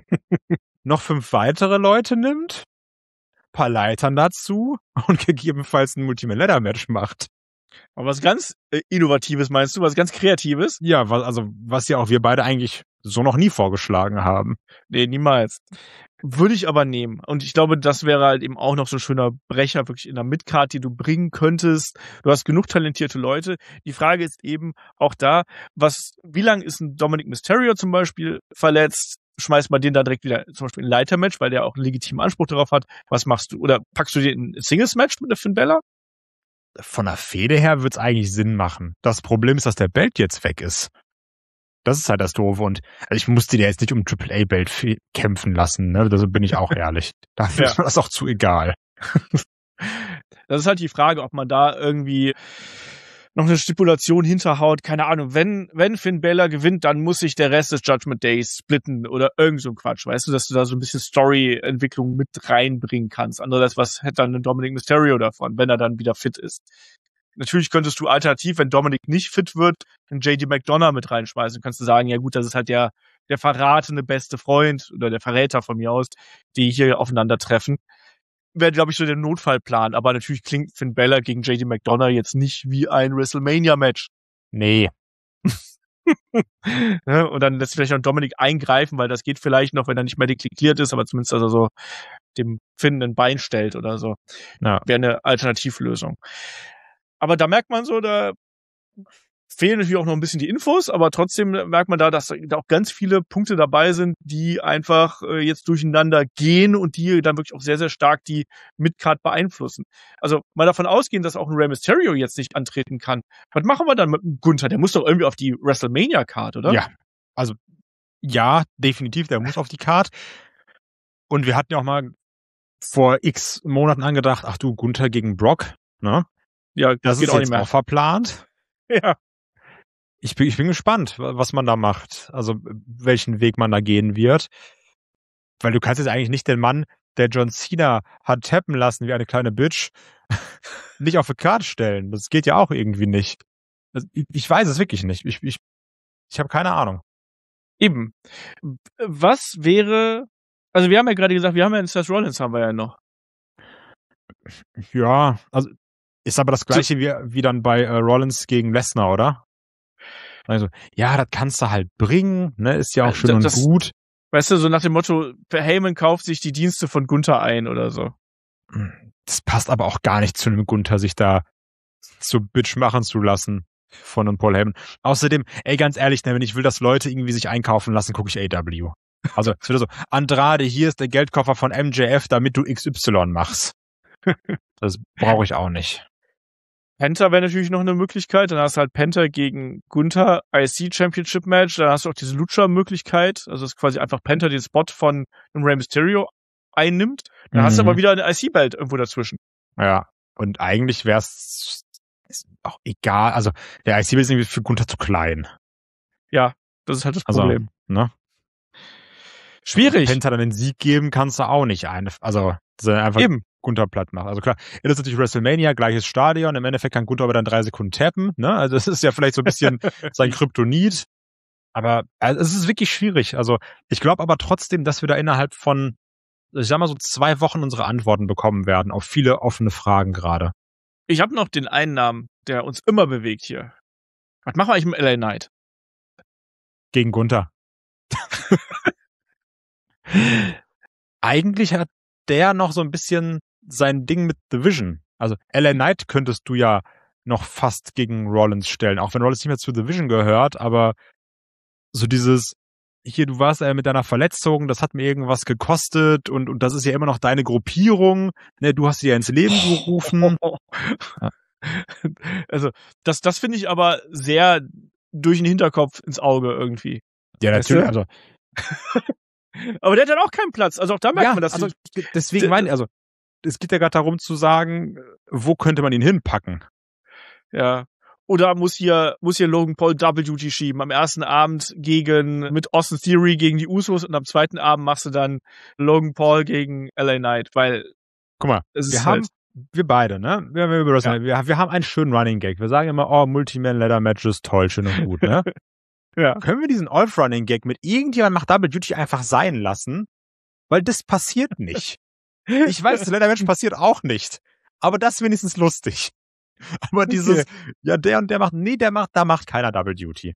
noch fünf weitere Leute nimmt, paar Leitern dazu und gegebenenfalls ein Multiman-Ladder-Match macht. Aber was ganz äh, Innovatives meinst du? Was ganz Kreatives? Ja, was, also was ja auch wir beide eigentlich so noch nie vorgeschlagen haben. Nee, niemals. Würde ich aber nehmen. Und ich glaube, das wäre halt eben auch noch so ein schöner Brecher wirklich in der Midcard, die du bringen könntest. Du hast genug talentierte Leute. Die Frage ist eben auch da, was, wie lang ist ein Dominic Mysterio zum Beispiel verletzt? Schmeißt man den da direkt wieder zum Beispiel in ein Leitermatch, weil der auch einen legitimen Anspruch darauf hat. Was machst du? Oder packst du den in ein Singles-Match mit der Finn Bella? Von der Fehde her wird's eigentlich Sinn machen. Das Problem ist, dass der Belt jetzt weg ist. Das ist halt das Doofe. Und also ich musste dir jetzt nicht um Triple A Belt f- kämpfen lassen, ne? Da bin ich auch ehrlich. Dafür ja. ist mir das auch zu egal. Das ist halt die Frage, ob man da irgendwie noch eine Stipulation hinterhaut. Keine Ahnung. Wenn, wenn Finn Balor gewinnt, dann muss sich der Rest des Judgment Days splitten oder irgend so ein Quatsch. Weißt du, dass du da so ein bisschen Story-Entwicklung mit reinbringen kannst. Andererseits, was hätte dann ein Dominic Mysterio davon, wenn er dann wieder fit ist? Natürlich könntest du alternativ, wenn Dominic nicht fit wird, einen J D McDonough mit reinschmeißen. Kannst du sagen, ja gut, das ist halt der, der verratene beste Freund oder der Verräter von mir aus, die hier aufeinandertreffen. Wäre, glaube ich, so der Notfallplan. Aber natürlich klingt Finn Balor gegen J D McDonough jetzt nicht wie ein WrestleMania-Match. Nee. Und dann lässt vielleicht noch Dominic eingreifen, weil das geht vielleicht noch, wenn er nicht medically cleared ist, aber zumindest also so dem Finn ein Bein stellt oder so. Ja. Wäre eine Alternativlösung. Aber da merkt man so, da fehlen natürlich auch noch ein bisschen die Infos, aber trotzdem merkt man da, dass da auch ganz viele Punkte dabei sind, die einfach äh, jetzt durcheinander gehen und die dann wirklich auch sehr, sehr stark die Midcard beeinflussen. Also mal davon ausgehen, dass auch ein Rey Mysterio jetzt nicht antreten kann. Was machen wir dann mit dem Gunther? Der muss doch irgendwie auf die WrestleMania-Card, oder? Ja, also ja, definitiv, der muss auf die Card. Und wir hatten ja auch mal vor x Monaten angedacht, ach du, Gunther gegen Brock, ne? Ja, das, das geht ist auch jetzt nicht mehr. Auch verplant. Ja. Ich bin, ich bin gespannt, was man da macht. Also welchen Weg man da gehen wird. weil du kannst jetzt eigentlich nicht den Mann, der John Cena hat tappen lassen wie eine kleine Bitch, nicht auf die Karte stellen. Das geht ja auch irgendwie nicht. Also ich, ich weiß es wirklich nicht. Ich, ich, ich habe keine Ahnung. Eben. Was wäre, also wir haben ja gerade gesagt, wir haben ja einen Seth Rollins, haben wir ja noch. Ja, also ist aber das gleiche so, wie, wie dann bei äh, Rollins gegen Lesnar, oder? Also, ja, das kannst du halt bringen, ne, ist ja auch schön und das, gut. Weißt du, so nach dem Motto, Heyman kauft sich die Dienste von Gunther ein oder so. Das passt aber auch gar nicht zu einem Gunther, sich da zu Bitch machen zu lassen von einem Paul Heyman. Außerdem, ey, ganz ehrlich, ne, wenn ich will, dass Leute irgendwie sich einkaufen lassen, gucke ich A E W. Also, es wird so, Andrade, hier ist der Geldkoffer von M J F, damit du X Y machst. Das brauche ich auch nicht. Penta wäre natürlich noch eine Möglichkeit. Dann hast du halt Penta gegen Gunther, I C Championship Match. Dann hast du auch diese Lucha-Möglichkeit. Also, dass quasi einfach Penta den Spot von einem Rey Mysterio einnimmt. Dann mhm. hast du aber wieder eine I C-Belt irgendwo dazwischen. Ja, und eigentlich wäre es auch egal. Also, der I C-Belt ist irgendwie für Gunther zu klein. Ja, das ist halt das Problem. Also, ne? Schwierig. Penta dann den Sieg geben kannst du auch nicht. Ein, also, dass er einfach Eben. Gunther platt macht. Also klar, das ist natürlich WrestleMania, gleiches Stadion. Im Endeffekt kann Gunther aber dann drei Sekunden tappen. Ne? Also das ist ja vielleicht so ein bisschen sein Kryptonit. Aber also, es ist wirklich schwierig. Also ich glaube aber trotzdem, dass wir da innerhalb von, ich sag mal so zwei Wochen unsere Antworten bekommen werden auf viele offene Fragen gerade. Ich habe noch den einen Namen, der uns immer bewegt hier. Was machen wir eigentlich mit L A Knight? Gegen Gunther. Eigentlich hat der noch so ein bisschen sein Ding mit Division. Also L A Knight könntest du ja noch fast gegen Rollins stellen, auch wenn Rollins nicht mehr zu Division gehört, aber so dieses, hier, du warst ja mit deiner Verletzung, das hat mir irgendwas gekostet und, und das ist ja immer noch deine Gruppierung, ne, du hast sie ja ins Leben gerufen. Also, das, das finde ich aber sehr durch den Hinterkopf ins Auge irgendwie. Ja, natürlich, also. Aber der hat dann auch keinen Platz. Also auch da merkt ja, man das. Also deswegen meine ich, also es geht ja gerade darum zu sagen, wo könnte man ihn hinpacken? Ja. Oder muss hier, muss hier Logan Paul Double Duty schieben. Am ersten Abend gegen, mit Austin Theory gegen die Usos und am zweiten Abend machst du dann Logan Paul gegen L A Knight, weil. Guck mal, es wir ist haben, halt, wir beide, ne? Wir, wir, wir, ja. wir, wir haben einen schönen Running Gag. Wir sagen immer, oh, Multi-Man-Ladder-Matches, toll, schön und gut, ne? Ja. Können wir diesen Off-Running-Gag mit irgendjemand macht Double Duty einfach sein lassen? Weil das passiert nicht. Ich weiß, das Leather-Match passiert auch nicht. Aber das ist wenigstens lustig. Aber dieses, okay. ja, der und der macht, nee, der macht, da macht keiner Double Duty.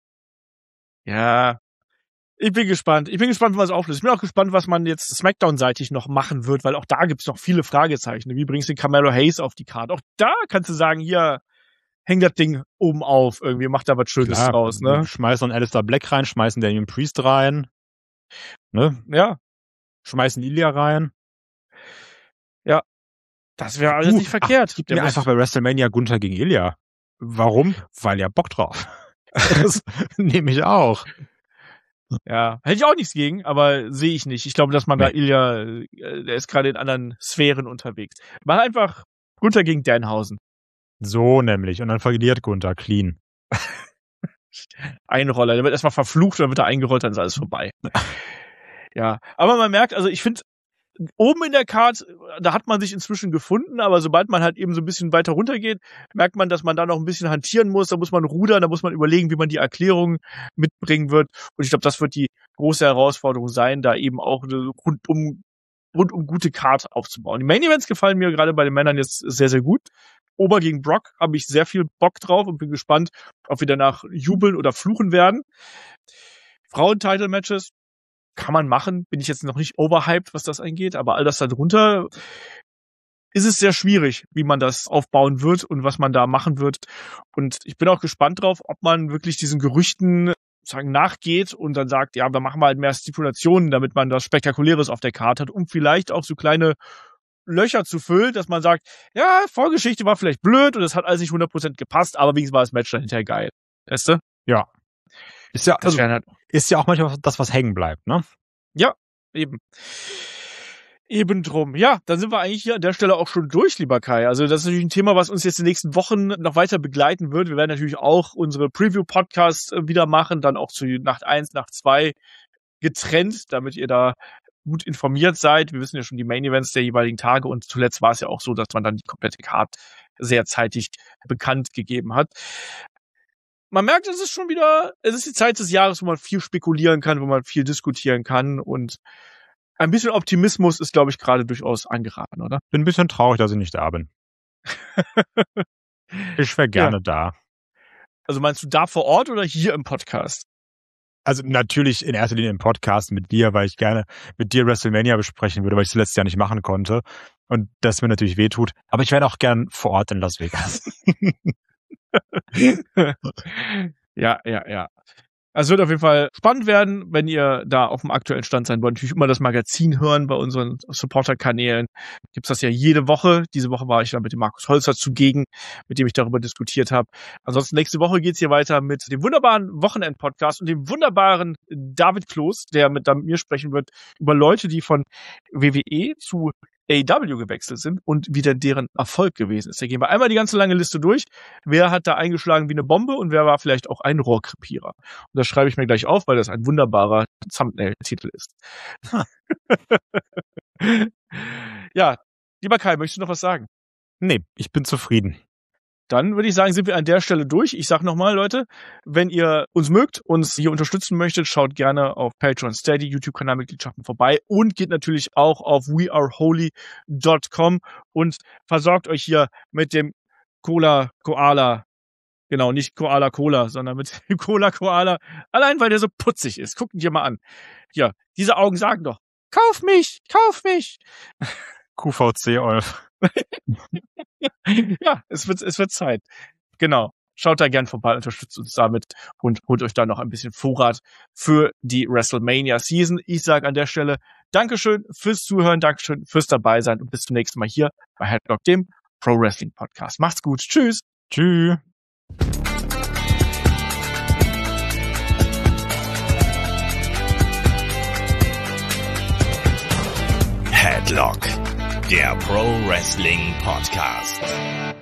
Ja. Ich bin gespannt. Ich bin gespannt, was auflöst. Ich bin auch gespannt, was man jetzt Smackdown-seitig noch machen wird, weil auch da gibt's noch viele Fragezeichen. Wie bringst du den Carmelo Hayes auf die Karte? Auch da kannst du sagen, hier, häng das Ding oben auf, irgendwie macht da was Schönes Klar, draus, ne? Schmeißen Alistair Black rein, schmeißen Damian Priest rein, ne? Ja. Schmeißen Ilya rein. Ja. Das wäre alles uh, nicht verkehrt. Ach, gib mir einfach bei WrestleMania Gunther gegen Ilya. Warum? Weil ja Bock drauf. Das nehme ich auch. Ja, hätte ich auch nichts gegen, aber sehe ich nicht. Ich glaube, dass man nee. da Ilya, der ist gerade in anderen Sphären unterwegs. Mach einfach Gunther gegen Danhausen. So nämlich. Und dann verliert Gunther clean. Einroller. Der wird erstmal verflucht, dann wird er eingerollt, dann ist alles vorbei. Ja. Aber man merkt, also ich finde, oben in der Card, da hat man sich inzwischen gefunden, aber sobald man halt eben so ein bisschen weiter runtergeht, merkt man, dass man da noch ein bisschen hantieren muss, da muss man rudern, da muss man überlegen, wie man die Erklärung mitbringen wird. Und ich glaube, das wird die große Herausforderung sein, da eben auch eine rundum, rundum gute Card aufzubauen. Die Main Events gefallen mir gerade bei den Männern jetzt sehr, sehr gut. Ober gegen Brock habe ich sehr viel Bock drauf und bin gespannt, ob wir danach jubeln oder fluchen werden. Frauen-Title-Matches kann man machen, bin ich jetzt noch nicht overhyped, was das angeht, aber all das da drunter ist es sehr schwierig, wie man das aufbauen wird und was man da machen wird. Und ich bin auch gespannt drauf, ob man wirklich diesen Gerüchten sagen nachgeht und dann sagt, ja, wir machen mal halt mehr Stipulationen, damit man das Spektakuläres auf der Karte hat, um vielleicht auch so kleine Löcher zu füllen, dass man sagt, ja, Vorgeschichte war vielleicht blöd und es hat alles nicht hundert Prozent gepasst, aber wenigstens war das Match dann hinterher geil. Weißt du? Ja. Ist ja, also, halt ist ja auch manchmal das, was hängen bleibt, ne? Ja, eben. Eben drum. Ja, dann sind wir eigentlich hier an der Stelle auch schon durch, lieber Kai. Also das ist natürlich ein Thema, was uns jetzt in den nächsten Wochen noch weiter begleiten wird. Wir werden natürlich auch unsere Preview-Podcasts wieder machen, dann auch zu Nacht eins, Nacht zwei getrennt, damit ihr da gut informiert seid. Wir wissen ja schon die Main Events der jeweiligen Tage und zuletzt war es ja auch so, dass man dann die komplette Card sehr zeitig bekannt gegeben hat. Man merkt, es ist schon wieder, es ist die Zeit des Jahres, wo man viel spekulieren kann, wo man viel diskutieren kann und ein bisschen Optimismus ist, glaube ich, gerade durchaus angeraten, oder? Bin ein bisschen traurig, dass ich nicht da bin. Ich wäre gerne ja. da. Also meinst du da vor Ort oder hier im Podcast? Also natürlich in erster Linie im Podcast mit dir, weil ich gerne mit dir WrestleMania besprechen würde, weil ich es letztes Jahr nicht machen konnte und das mir natürlich wehtut. Aber ich wäre auch gern vor Ort in Las Vegas. ja, ja, ja. Also es wird auf jeden Fall spannend werden, wenn ihr da auf dem aktuellen Stand sein wollt. Natürlich immer das Magazin hören bei unseren Supporter-Kanälen. Gibt's das ja jede Woche. Diese Woche war ich dann mit dem Markus Holzer zugegen, mit dem ich darüber diskutiert habe. Ansonsten nächste Woche geht's hier weiter mit dem wunderbaren Wochenend-Podcast und dem wunderbaren David Kloß, der mit, da mit mir sprechen wird über Leute, die von W W E zu A E W gewechselt sind und wieder deren Erfolg gewesen ist. Da gehen wir einmal die ganze lange Liste durch. Wer hat da eingeschlagen wie eine Bombe und wer war vielleicht auch ein Rohrkrepierer? Und das schreibe ich mir gleich auf, weil das ein wunderbarer Thumbnail-Titel ist. Ja, lieber Kai, möchtest du noch was sagen? Nee, ich bin zufrieden. Dann würde ich sagen, sind wir an der Stelle durch. Ich sage nochmal, Leute, wenn ihr uns mögt, uns hier unterstützen möchtet, schaut gerne auf Patreon, Steady, YouTube-Kanalmitgliedschaften vorbei und geht natürlich auch auf we are holy dot com und versorgt euch hier mit dem Cola Koala. Genau, nicht Koala Cola, sondern mit dem Cola Koala. Allein, weil der so putzig ist. Guckt ihn dir mal an. Ja, diese Augen sagen doch, kauf mich, kauf mich. Q V C, Olf. Ja, es wird, es wird Zeit. Genau. Schaut da gern vorbei, unterstützt uns damit und holt euch da noch ein bisschen Vorrat für die WrestleMania Season. Ich sage an der Stelle Dankeschön fürs Zuhören, Dankeschön fürs Dabeisein und bis zum nächsten Mal hier bei Headlock, dem Pro Wrestling Podcast. Macht's gut. Tschüss. Tschüss. Headlock, der Pro Wrestling Podcast.